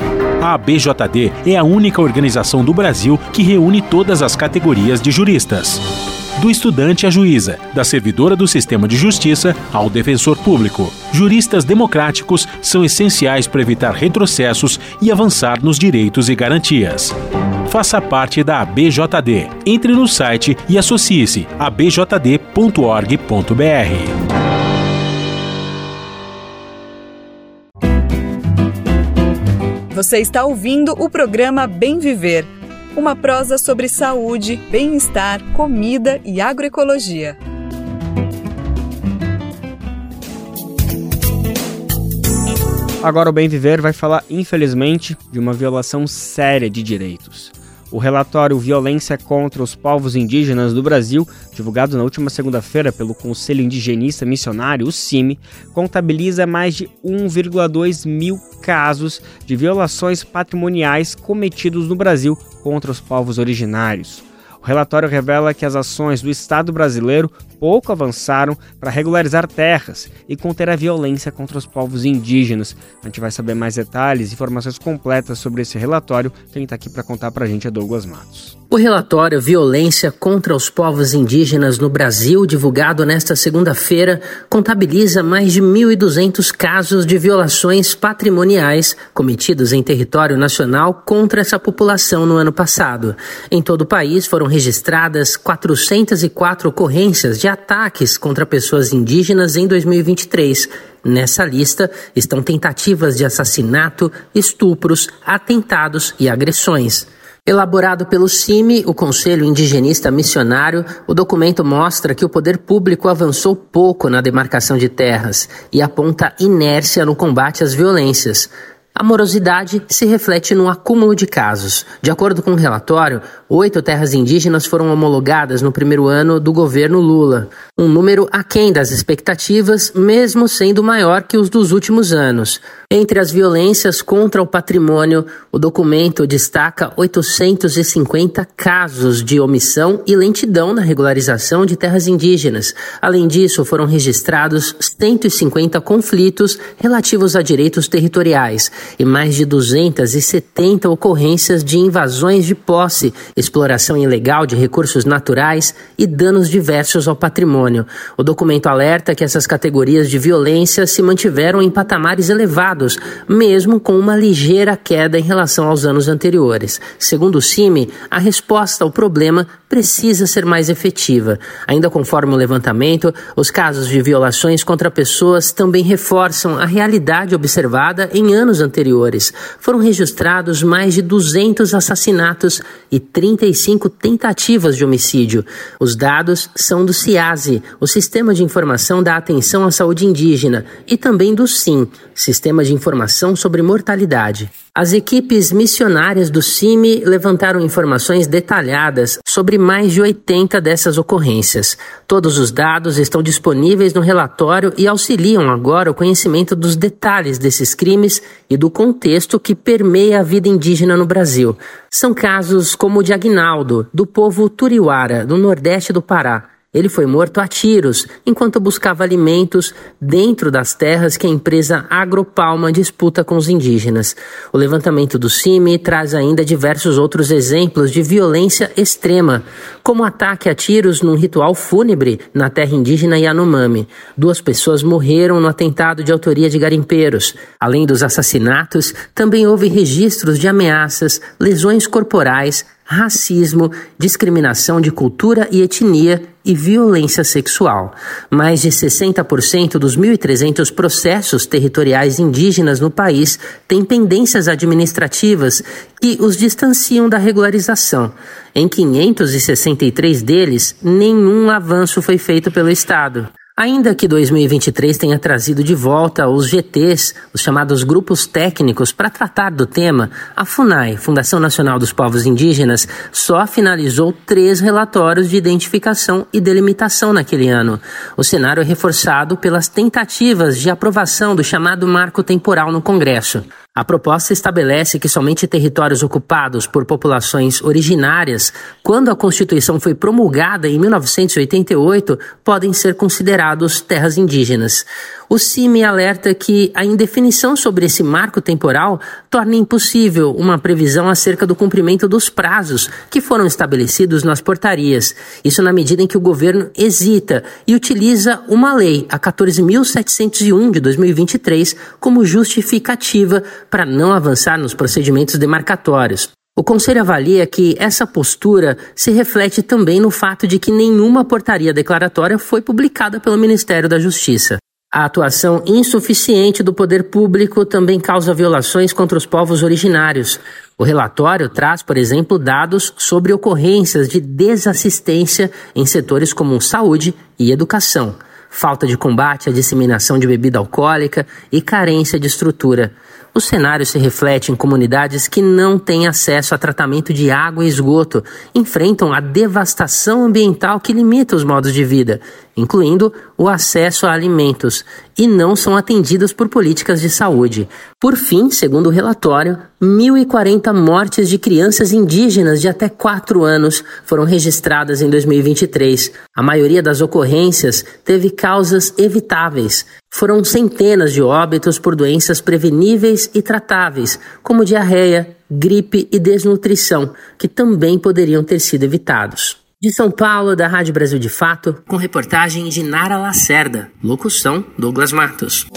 A ABJD é a única organização do Brasil que reúne todas as categorias de juristas. Do estudante à juíza, da servidora do sistema de justiça ao defensor público. Juristas democráticos são essenciais para evitar retrocessos e avançar nos direitos e garantias. Faça parte da ABJD. Entre no site e associe-se a abjd.org.br. Você está ouvindo o programa Bem Viver, uma prosa sobre saúde, bem-estar, comida e agroecologia. Agora o Bem Viver vai falar, infelizmente, de uma violação séria de direitos. O relatório Violência contra os Povos Indígenas do Brasil, divulgado na última segunda-feira pelo Conselho Indigenista Missionário, o CIMI, contabiliza mais de 1,2 mil casos de violações patrimoniais cometidos no Brasil contra os povos originários. O relatório revela que as ações do Estado brasileiro pouco avançaram para regularizar terras e conter a violência contra os povos indígenas. A gente vai saber mais detalhes e informações completas sobre esse relatório. Quem está aqui para contar para a gente é Douglas Matos. O relatório Violência contra os Povos Indígenas no Brasil, divulgado nesta segunda-feira, contabiliza mais de 1.200 casos de violações patrimoniais cometidos em território nacional contra essa população no ano passado. Em todo o país foram registradas 404 ocorrências de ataques contra pessoas indígenas em 2023. Nessa lista estão tentativas de assassinato, estupros, atentados e agressões. Elaborado pelo CIMI, o Conselho Indigenista Missionário, o documento mostra que o poder público avançou pouco na demarcação de terras e aponta inércia no combate às violências. A morosidade se reflete no acúmulo de casos. De acordo com o relatório, 8 terras indígenas foram homologadas no primeiro ano do governo Lula, um número aquém das expectativas, mesmo sendo maior que os dos últimos anos. Entre as violências contra o patrimônio, o documento destaca 850 casos de omissão e lentidão na regularização de terras indígenas. Além disso, foram registrados 150 conflitos relativos a direitos territoriais e mais de 270 ocorrências de invasões de posse, exploração ilegal de recursos naturais e danos diversos ao patrimônio. O documento alerta que essas categorias de violência se mantiveram em patamares elevados, mesmo com uma ligeira queda em relação aos anos anteriores. Segundo o CIMI, a resposta ao problema precisa ser mais efetiva. Ainda conforme o levantamento, os casos de violações contra pessoas também reforçam a realidade observada em anos anteriores. Foram registrados mais de 200 assassinatos e 35 tentativas de homicídio. Os dados são do CIASE, o Sistema de Informação da Atenção à Saúde Indígena, e também do SIM, Sistema de Informação sobre Mortalidade. As equipes missionárias do CIMI levantaram informações detalhadas sobre mais de 80 dessas ocorrências. Todos os dados estão disponíveis no relatório e auxiliam agora o conhecimento dos detalhes desses crimes e do contexto que permeia a vida indígena no Brasil. São casos como o de Aguinaldo, do povo Turiwara, do Nordeste do Pará. Ele foi morto a tiros enquanto buscava alimentos dentro das terras que a empresa Agropalma disputa com os indígenas. O levantamento do CIMI traz ainda diversos outros exemplos de violência extrema, como o ataque a tiros num ritual fúnebre na terra indígena Yanomami. 2 pessoas morreram no atentado de autoria de garimpeiros. Além dos assassinatos, também houve registros de ameaças, lesões corporais, racismo, discriminação de cultura e etnia e violência sexual. Mais de 60% dos 1.300 processos territoriais indígenas no país têm pendências administrativas que os distanciam da regularização. Em 563 deles, nenhum avanço foi feito pelo Estado. Ainda que 2023 tenha trazido de volta os GTs, os chamados grupos técnicos, para tratar do tema, a FUNAI, Fundação Nacional dos Povos Indígenas, só finalizou 3 relatórios de identificação e delimitação naquele ano. O cenário é reforçado pelas tentativas de aprovação do chamado Marco Temporal no Congresso. A proposta estabelece que somente territórios ocupados por populações originárias, quando a Constituição foi promulgada em 1988, podem ser considerados terras indígenas. O CIMI alerta que a indefinição sobre esse marco temporal torna impossível uma previsão acerca do cumprimento dos prazos que foram estabelecidos nas portarias. Isso na medida em que o governo hesita e utiliza uma lei, a 14.701 de 2023, como justificativa para não avançar nos procedimentos demarcatórios. O Conselho avalia que essa postura se reflete também no fato de que nenhuma portaria declaratória foi publicada pelo Ministério da Justiça. A atuação insuficiente do poder público também causa violações contra os povos originários. O relatório traz, por exemplo, dados sobre ocorrências de desassistência em setores como saúde e educação, falta de combate à disseminação de bebida alcoólica e carência de estrutura. O cenário se reflete em comunidades que não têm acesso a tratamento de água e esgoto, enfrentam a devastação ambiental que limita os modos de vida, incluindo o acesso a alimentos, e não são atendidas por políticas de saúde. Por fim, segundo o relatório, 1.040 mortes de crianças indígenas de até 4 anos foram registradas em 2023. A maioria das ocorrências teve causas evitáveis. Foram centenas de óbitos por doenças preveníveis e tratáveis, como diarreia, gripe e desnutrição, que também poderiam ter sido evitados. De São Paulo, da Rádio Brasil de Fato, com reportagem de Nara Lacerda, locução Douglas Matos.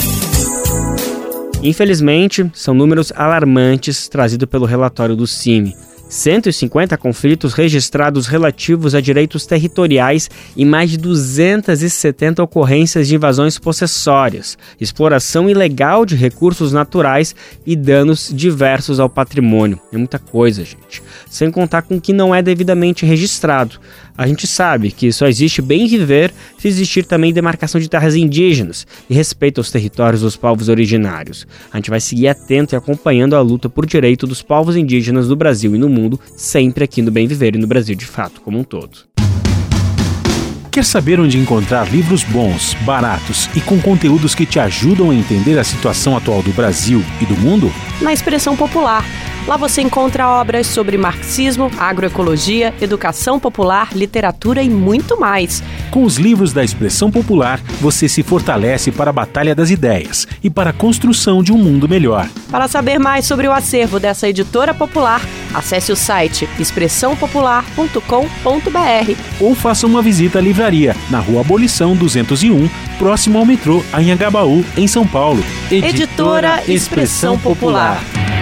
Infelizmente, são números alarmantes trazidos pelo relatório do CIMI. 150 conflitos registrados relativos a direitos territoriais e mais de 270 ocorrências de invasões possessórias, exploração ilegal de recursos naturais e danos diversos ao patrimônio. É muita coisa, gente. Sem contar com o que não é devidamente registrado. A gente sabe que só existe bem viver se existir também demarcação de terras indígenas e respeito aos territórios dos povos originários. A gente vai seguir atento e acompanhando a luta por direito dos povos indígenas do Brasil e no mundo, sempre aqui no Bem Viver e no Brasil de Fato como um todo. Quer saber onde encontrar livros bons, baratos e com conteúdos que te ajudam a entender a situação atual do Brasil e do mundo? Na Expressão Popular. Lá você encontra obras sobre marxismo, agroecologia, educação popular, literatura e muito mais. Com os livros da Expressão Popular, você se fortalece para a batalha das ideias e para a construção de um mundo melhor. Para saber mais sobre o acervo dessa editora popular, acesse o site expressãopopular.com.br ou faça uma visita à livraria na Rua Abolição 201, próximo ao metrô Anhangabaú, em São Paulo. Editora Expressão Popular.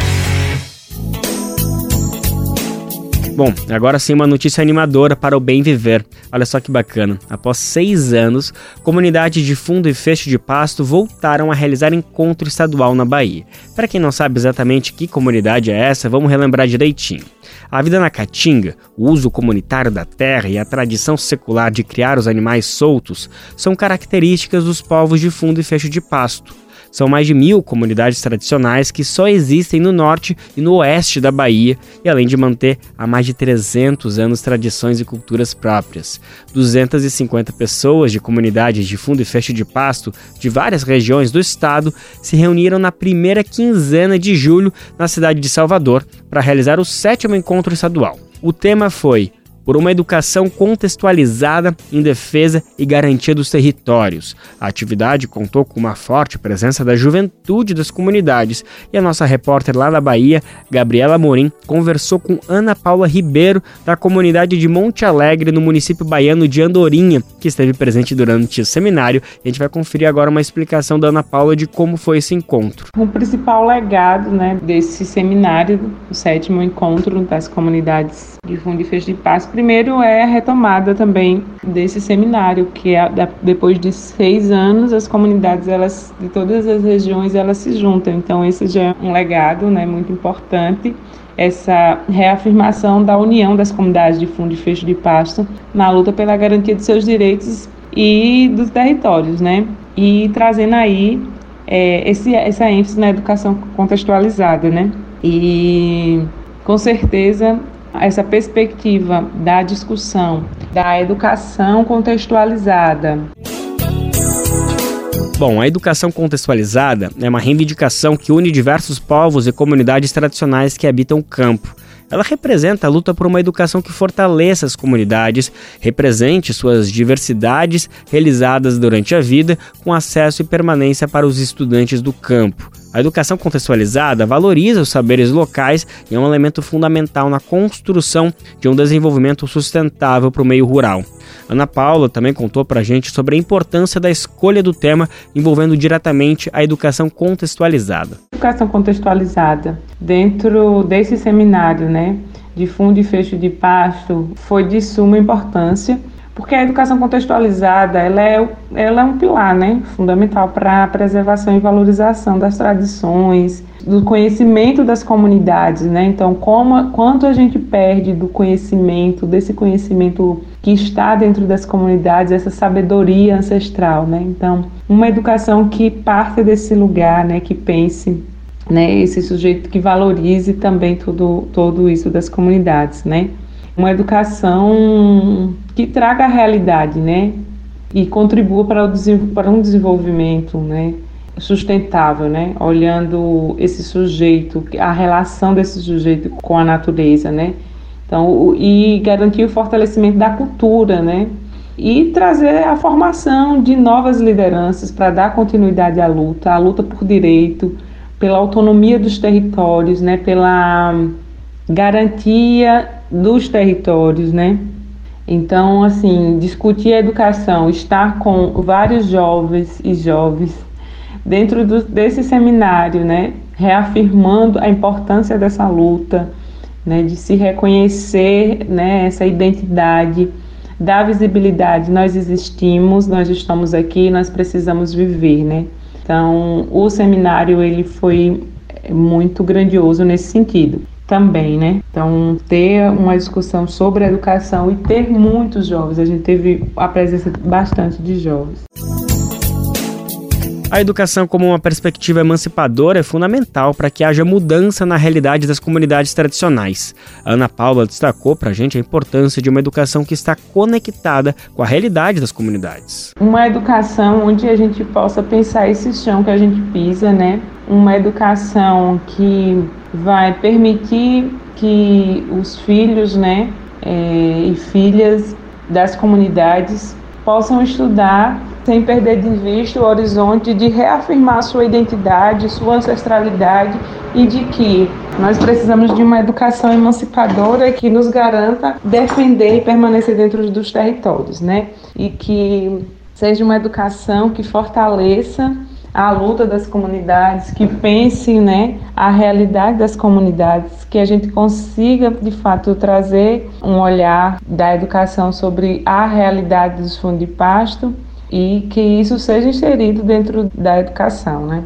Bom, agora sim uma notícia animadora para o Bem Viver. Olha só que bacana. Após 6 anos, comunidades de Fundo e Fecho de Pasto voltaram a realizar encontro estadual na Bahia. Para quem não sabe exatamente que comunidade é essa, vamos relembrar direitinho. A vida na Caatinga, o uso comunitário da terra e a tradição secular de criar os animais soltos são características dos povos de Fundo e Fecho de Pasto. São mais de 1.000 comunidades tradicionais que só existem no norte e no oeste da Bahia, e além de manter há mais de 300 anos tradições e culturas próprias. 250 pessoas de comunidades de Fundo e Fecho de Pasto de várias regiões do estado se reuniram na primeira quinzena de julho na cidade de Salvador para realizar o 7º encontro estadual. O tema foi por uma educação contextualizada em defesa e garantia dos territórios. A atividade contou com uma forte presença da juventude das comunidades e a nossa repórter lá da Bahia, Gabriela Amorim, conversou com Ana Paula Ribeiro, da comunidade de Monte Alegre, no município baiano de Andorinha, que esteve presente durante o seminário. A gente vai conferir agora uma explicação da Ana Paula de como foi esse encontro. O principal legado, desse seminário, o 7º encontro das comunidades de Fundo e Fecho de Pasto, primeiro é a retomada também desse seminário, que é depois de 6 anos, as comunidades de todas as regiões elas se juntam. Então esse já é um legado muito importante, essa reafirmação da união das comunidades de Fundo e Fecho de Pasto na luta pela garantia de seus direitos e dos territórios, e trazendo aí essa ênfase na educação contextualizada, e com certeza essa perspectiva da discussão, da educação contextualizada. Bom, a educação contextualizada é uma reivindicação que une diversos povos e comunidades tradicionais que habitam o campo. Ela representa a luta por uma educação que fortaleça as comunidades, represente suas diversidades realizadas durante a vida, com acesso e permanência para os estudantes do campo. A educação contextualizada valoriza os saberes locais e é um elemento fundamental na construção de um desenvolvimento sustentável para o meio rural. Ana Paula também contou para a gente sobre a importância da escolha do tema envolvendo diretamente a educação contextualizada. Educação contextualizada, dentro desse seminário, de fundo e fecho de pasto, foi de suma importância, porque a educação contextualizada ela é um pilar fundamental para a preservação e valorização das tradições, do conhecimento das comunidades. Então, quanto a gente perde do conhecimento, desse conhecimento que está dentro das comunidades, essa sabedoria ancestral. Então, uma educação que parte desse lugar, que pense, esse sujeito que valorize também tudo isso das comunidades, Uma educação que traga a realidade, e contribua para um desenvolvimento, sustentável, olhando esse sujeito, a relação desse sujeito com a natureza, Então, e garantir o fortalecimento da cultura, e trazer a formação de novas lideranças para dar continuidade à luta por direito, pela autonomia dos territórios, pela garantia dos territórios, Então, assim, discutir a educação, estar com vários jovens e jovens dentro desse seminário, reafirmando a importância dessa luta, de se reconhecer, essa identidade, dar visibilidade, nós existimos, nós estamos aqui, nós precisamos viver, Então, o seminário ele foi muito grandioso nesse sentido também, Então, ter uma discussão sobre a educação e ter muitos jovens, a gente teve a presença bastante de jovens. A educação como uma perspectiva emancipadora é fundamental para que haja mudança na realidade das comunidades tradicionais. A Ana Paula destacou para a gente a importância de uma educação que está conectada com a realidade das comunidades. Uma educação onde a gente possa pensar esse chão que a gente pisa, Uma educação que vai permitir que os filhos, e filhas das comunidades possam estudar sem perder de vista o horizonte de reafirmar sua identidade, sua ancestralidade e de que nós precisamos de uma educação emancipadora que nos garanta defender e permanecer dentro dos territórios, E que seja uma educação que fortaleça a luta das comunidades, que pense, a realidade das comunidades, que a gente consiga, de fato, trazer um olhar da educação sobre a realidade dos fundos de pasto e que isso seja inserido dentro da educação,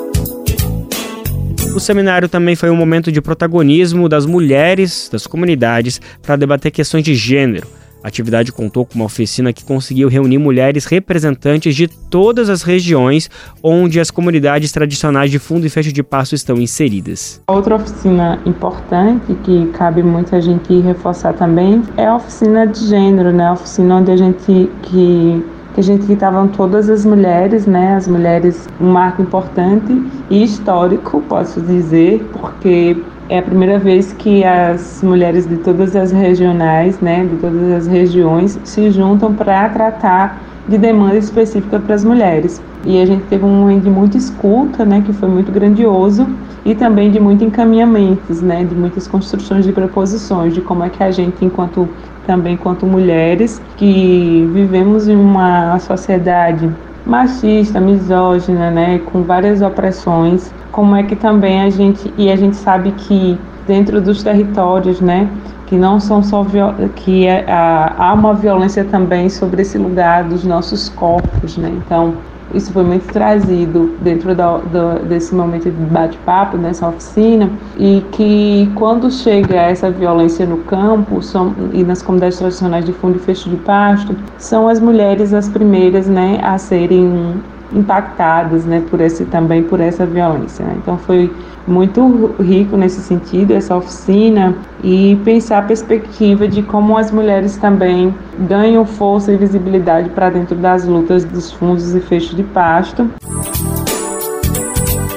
O seminário também foi um momento de protagonismo das mulheres das comunidades para debater questões de gênero. A atividade contou com uma oficina que conseguiu reunir mulheres representantes de todas as regiões onde as comunidades tradicionais de fundo e fecho de pasto estão inseridas. Outra oficina importante que cabe muito a gente reforçar também é a oficina de gênero, A oficina onde a gente estavam todas as mulheres, As mulheres, um marco importante e histórico, posso dizer, porque é a primeira vez que as mulheres de todas as regionais, de todas as regiões, se juntam para tratar de demanda específica para as mulheres. E a gente teve um momento de muita escuta, que foi muito grandioso, e também de muitos encaminhamentos, de muitas construções de proposições, de como é que a gente, enquanto mulheres, que vivemos em uma sociedade machista, misógina, com várias opressões, como é que também a gente sabe que dentro dos territórios, que não são só que há uma violência também sobre esse lugar dos nossos corpos, Então, isso foi muito trazido dentro desse momento de bate-papo, nessa oficina, e que quando chega essa violência no campo e nas comunidades tradicionais de fundo e fecho de pasto, são as mulheres as primeiras, a serem impactadas, por essa violência. Então foi muito rico nesse sentido, essa oficina, e pensar a perspectiva de como as mulheres também ganham força e visibilidade para dentro das lutas dos fundos e fechos de pasto.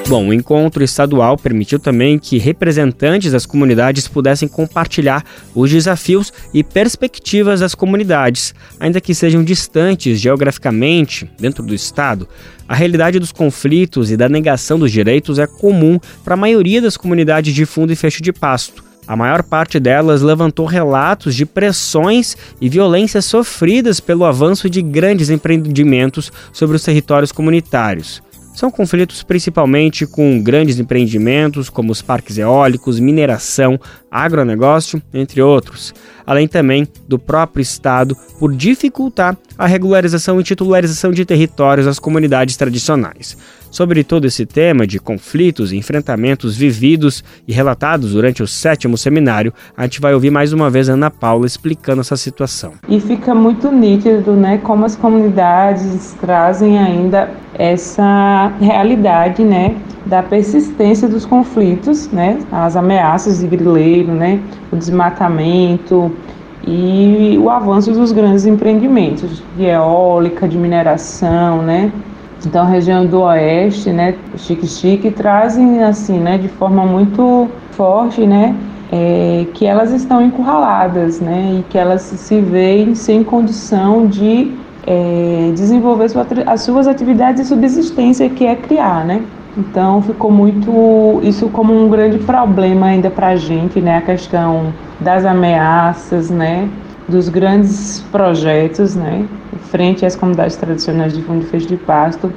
Bom, o encontro estadual permitiu também que representantes das comunidades pudessem compartilhar os desafios e perspectivas das comunidades, ainda que sejam distantes geograficamente dentro do estado. A realidade dos conflitos e da negação dos direitos é comum para a maioria das comunidades de Fundo e Fecho de Pasto. A maior parte delas levantou relatos de pressões e violências sofridas pelo avanço de grandes empreendimentos sobre os territórios comunitários. São conflitos principalmente com grandes empreendimentos como os parques eólicos, mineração, agronegócio, entre outros, além também do próprio Estado por dificultar a regularização e titularização de territórios das comunidades tradicionais. Sobre todo esse tema de conflitos e enfrentamentos vividos e relatados durante o 7º seminário, a gente vai ouvir mais uma vez a Ana Paula explicando essa situação. E fica muito nítido, né, como as comunidades trazem ainda essa realidade, né, da persistência dos conflitos, né, as ameaças de grileiro, né, o desmatamento e o avanço dos grandes empreendimentos de eólica, de mineração, né. Então, a região do Oeste, né, Xique-Xique, trazem assim, né, de forma muito forte, né, que elas estão encurraladas, né, e que elas se veem sem condição de desenvolver as suas atividades de subsistência, que é criar, né. Então, ficou muito isso como um grande problema ainda para a gente, né, a questão das ameaças, né, dos grandes projetos, né, frente às comunidades tradicionais de Fundo e Fecho de Pasto.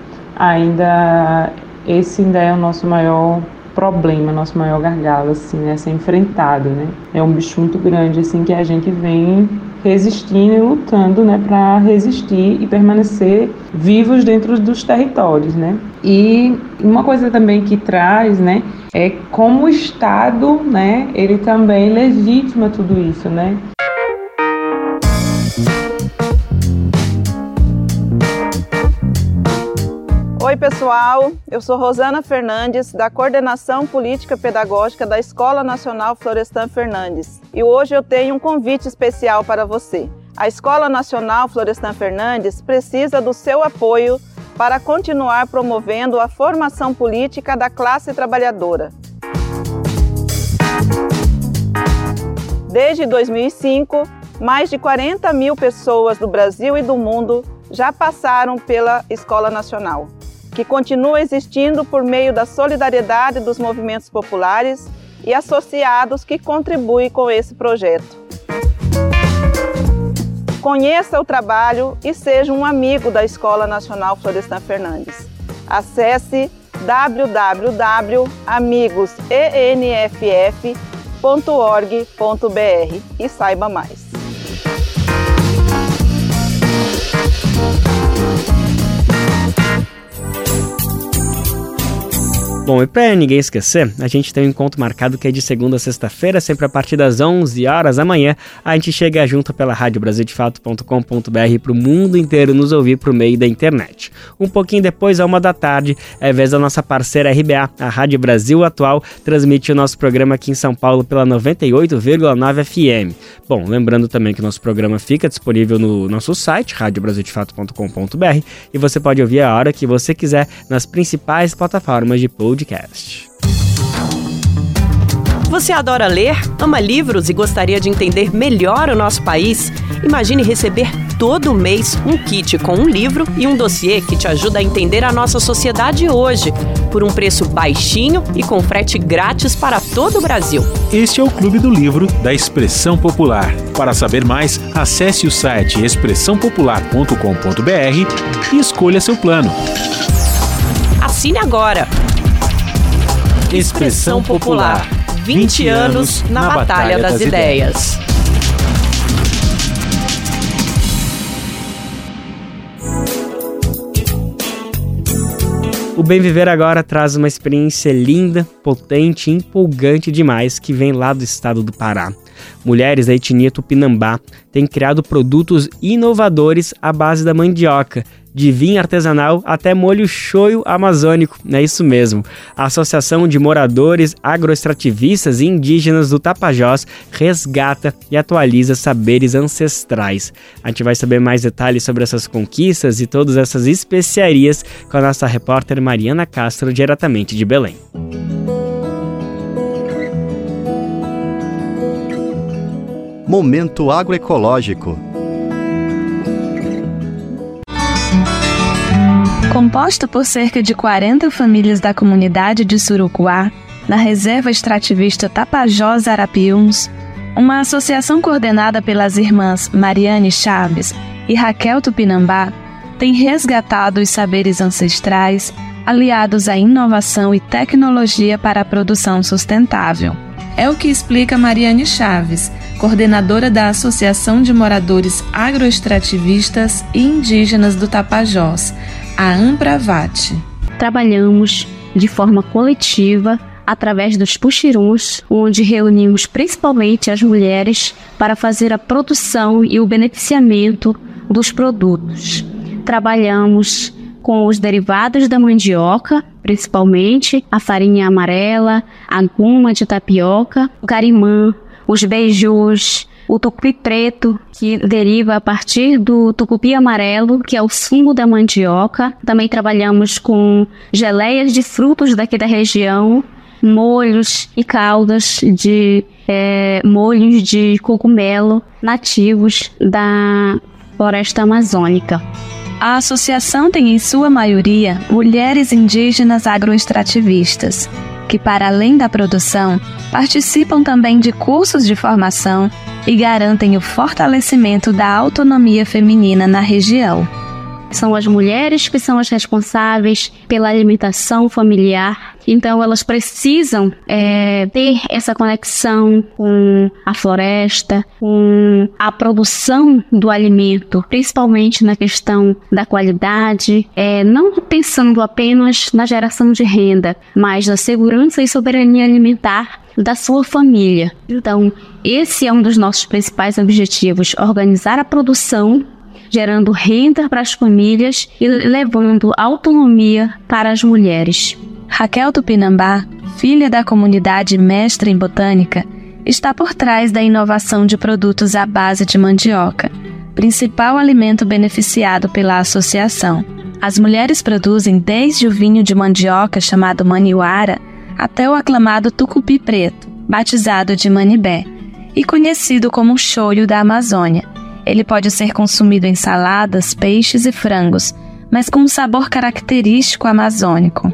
Esse ainda é o nosso maior problema, nosso maior gargalo, assim, né, a ser enfrentado, né. É um bicho muito grande, assim, que a gente vem resistindo e lutando, né, para resistir e permanecer vivos dentro dos territórios, né. E uma coisa também que traz, né, é como o Estado, né, ele também legitima tudo isso, né. Oi pessoal, eu sou Rosana Fernandes, da Coordenação Política Pedagógica da Escola Nacional Florestan Fernandes. E hoje eu tenho um convite especial para você. A Escola Nacional Florestan Fernandes precisa do seu apoio para continuar promovendo a formação política da classe trabalhadora. Desde 2005, mais de 40 mil pessoas do Brasil e do mundo já passaram pela Escola Nacional, que continua existindo por meio da solidariedade dos movimentos populares e associados que contribuem com esse projeto. Conheça o trabalho e seja um amigo da Escola Nacional Florestan Fernandes. Acesse www.amigosenff.org.br e saiba mais. Bom, e para ninguém esquecer, a gente tem um encontro marcado que é de segunda a sexta-feira, sempre a partir das 11 horas da manhã. A gente chega junto pela radiobrasildefato.com.br para o mundo inteiro nos ouvir por meio da internet. Um pouquinho depois, à 1 da tarde, é vez da nossa parceira RBA, a Rádio Brasil Atual, transmite o nosso programa aqui em São Paulo pela 98,9 FM. Bom, lembrando também que o nosso programa fica disponível no nosso site, radiobrasildefato.com.br, e você pode ouvir a hora que você quiser nas principais plataformas de podcast. Você adora ler, ama livros e gostaria de entender melhor o nosso país? Imagine receber todo mês um kit com um livro e um dossiê que te ajuda a entender a nossa sociedade hoje, por um preço baixinho e com frete grátis para todo o Brasil. Este é o Clube do Livro da Expressão Popular. Para saber mais, acesse o site expressãopopular.com.br e escolha seu plano. Assine agora! Expressão Popular. 20 anos na Batalha das Ideias. O Bem Viver Agora traz uma experiência linda, potente e empolgante demais que vem lá do estado do Pará. Mulheres da etnia Tupinambá têm criado produtos inovadores à base da mandioca, de vinho artesanal até molho shoyu amazônico. É isso mesmo. A Associação de Moradores Agroextrativistas e Indígenas do Tapajós resgata e atualiza saberes ancestrais. A gente vai saber mais detalhes sobre essas conquistas e todas essas especiarias com a nossa repórter Mariana Castro, diretamente de Belém. Momento agroecológico. Composta por cerca de 40 famílias da comunidade de Surucuá, na reserva extrativista Tapajós Arapiuns, uma associação coordenada pelas irmãs Mariane Chaves e Raquel Tupinambá tem resgatado os saberes ancestrais aliados à inovação e tecnologia para a produção sustentável. É o que explica Mariane Chaves, coordenadora da Associação de Moradores Agroextrativistas e Indígenas do Tapajós, a AMPRAVAT. Trabalhamos de forma coletiva através dos puxirus, onde reunimos principalmente as mulheres para fazer a produção e o beneficiamento dos produtos. Trabalhamos com os derivados da mandioca, principalmente a farinha amarela, a goma de tapioca, o carimã, os beijus, o tucupi preto, que deriva a partir do tucupi amarelo, que é o sumo da mandioca. Também trabalhamos com geleias de frutos daqui da região, molhos e caldas de molhos de cogumelo nativos da floresta amazônica. A associação tem em sua maioria mulheres indígenas agroextrativistas, que para além da produção, participam também de cursos de formação e garantem o fortalecimento da autonomia feminina na região. São as mulheres que são as responsáveis pela alimentação familiar, então elas precisam ter essa conexão com a floresta, com a produção do alimento, principalmente na questão da qualidade, não pensando apenas na geração de renda, mas na segurança e soberania alimentar da sua família. Então, esse é um dos nossos principais objetivos: organizar a produção, gerando renda para as famílias e levando autonomia para as mulheres. Raquel Tupinambá, filha da comunidade mestra em botânica, está por trás da inovação de produtos à base de mandioca, principal alimento beneficiado pela associação. As mulheres produzem desde o vinho de mandioca chamado maniuara até o aclamado tucupi preto, batizado de manibé, e conhecido como shoyu da Amazônia. Ele pode ser consumido em saladas, peixes e frangos, mas com um sabor característico amazônico.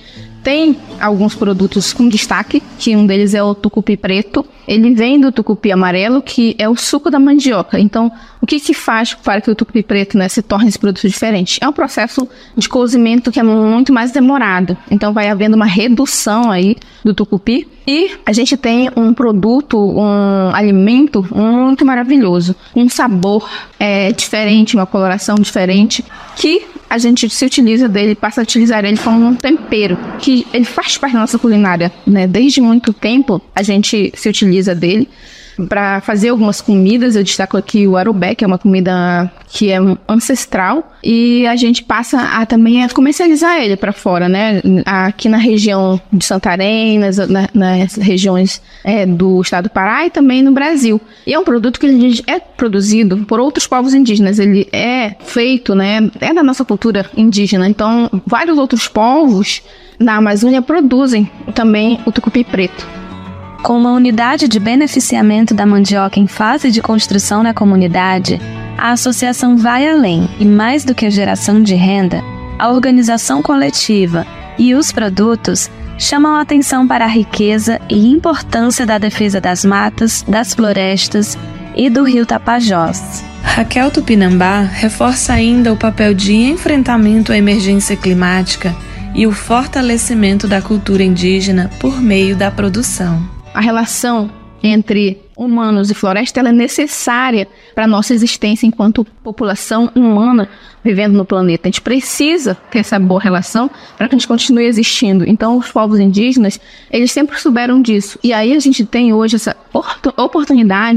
Tem alguns produtos com destaque, que um deles é o tucupi preto. Ele vem do tucupi amarelo, que é o suco da mandioca. Então, o que faz para que o tucupi preto, se torne esse produto diferente? É um processo de cozimento que é muito mais demorado. Então, vai havendo uma redução aí do tucupi. E a gente tem um produto, um alimento muito maravilhoso, um sabor diferente, uma coloração diferente, que a gente se utiliza dele, passa a utilizar ele como um tempero, que ele faz parte da nossa culinária, Desde muito tempo a gente se utiliza dele para fazer algumas comidas. Eu destaco aqui o arubé, que é uma comida que é ancestral, e a gente passa também a comercializar ele para fora, Aqui na região de Santarém, nas regiões do estado do Pará e também no Brasil. E é um produto que ele é produzido por outros povos indígenas, ele é feito, é da nossa cultura indígena. Então, vários outros povos na Amazônia produzem também o tucupi preto. Com uma unidade de beneficiamento da mandioca em fase de construção na comunidade, a associação vai além e, mais do que a geração de renda, a organização coletiva e os produtos chamam a atenção para a riqueza e importância da defesa das matas, das florestas e do rio Tapajós. Raquel Tupinambá reforça ainda o papel de enfrentamento à emergência climática e o fortalecimento da cultura indígena por meio da produção. A relação entre humanos e floresta ela é necessária para a nossa existência enquanto população humana vivendo no planeta. A gente precisa ter essa boa relação para que a gente continue existindo. Então, os povos indígenas, eles sempre souberam disso. E aí a gente tem hoje essa oportunidade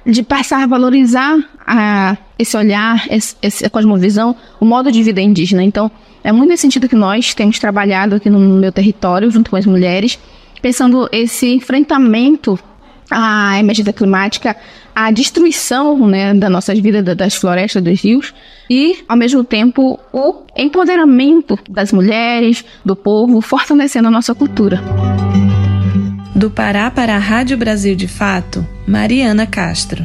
de passar a valorizar esse olhar, essa cosmovisão, o modo de vida indígena. Então, é muito nesse sentido que nós temos trabalhado aqui no meu território, junto com as mulheres, pensando esse enfrentamento à emergência climática, à destruição, né, das nossas vidas, das florestas, dos rios, e, ao mesmo tempo, o empoderamento das mulheres, do povo, fortalecendo a nossa cultura. Do Pará para a Rádio Brasil de Fato, Mariana Castro.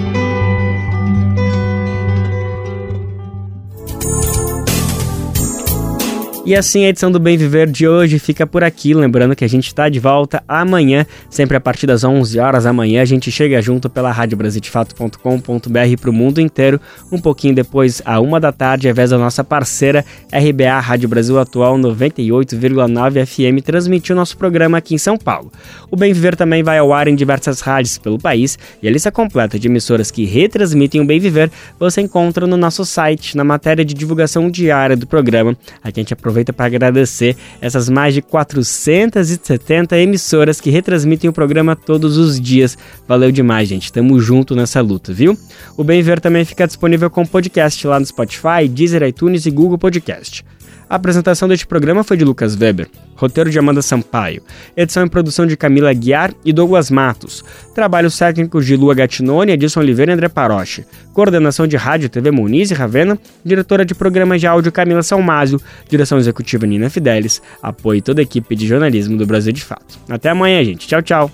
E assim a edição do Bem Viver de hoje fica por aqui, lembrando que a gente está de volta amanhã, sempre a partir das 11 horas da manhã, a gente chega junto pela radiobrasildefato.com.br para o mundo inteiro, um pouquinho depois, à 1 da tarde, ao invés da nossa parceira RBA Rádio Brasil Atual 98,9 FM, transmitiu nosso programa aqui em São Paulo. O Bem Viver também vai ao ar em diversas rádios pelo país, e a lista completa de emissoras que retransmitem o Bem Viver você encontra no nosso site, na matéria de divulgação diária do programa. Aqui a gente aproveita para agradecer essas mais de 470 emissoras que retransmitem o programa todos os dias. Valeu demais, gente. Tamo junto nessa luta, viu? O Bem Ver também fica disponível com podcast lá no Spotify, Deezer, iTunes e Google Podcast. A apresentação deste programa foi de Lucas Weber, roteiro de Amanda Sampaio, edição e produção de Camila Guiar e Douglas Matos, trabalhos técnicos de Lua Gattinoni, Edilson Oliveira e André Paroche, coordenação de rádio e TV Muniz e Ravena, diretora de programas de áudio Camila Salmásio, direção executiva Nina Fidelis, apoio toda a equipe de jornalismo do Brasil de Fato. Até amanhã, gente. Tchau, tchau.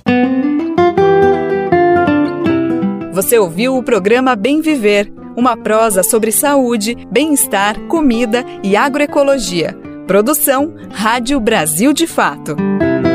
Você ouviu o programa Bem Viver, uma prosa sobre saúde, bem-estar, comida e agroecologia. Produção Rádio Brasil de Fato.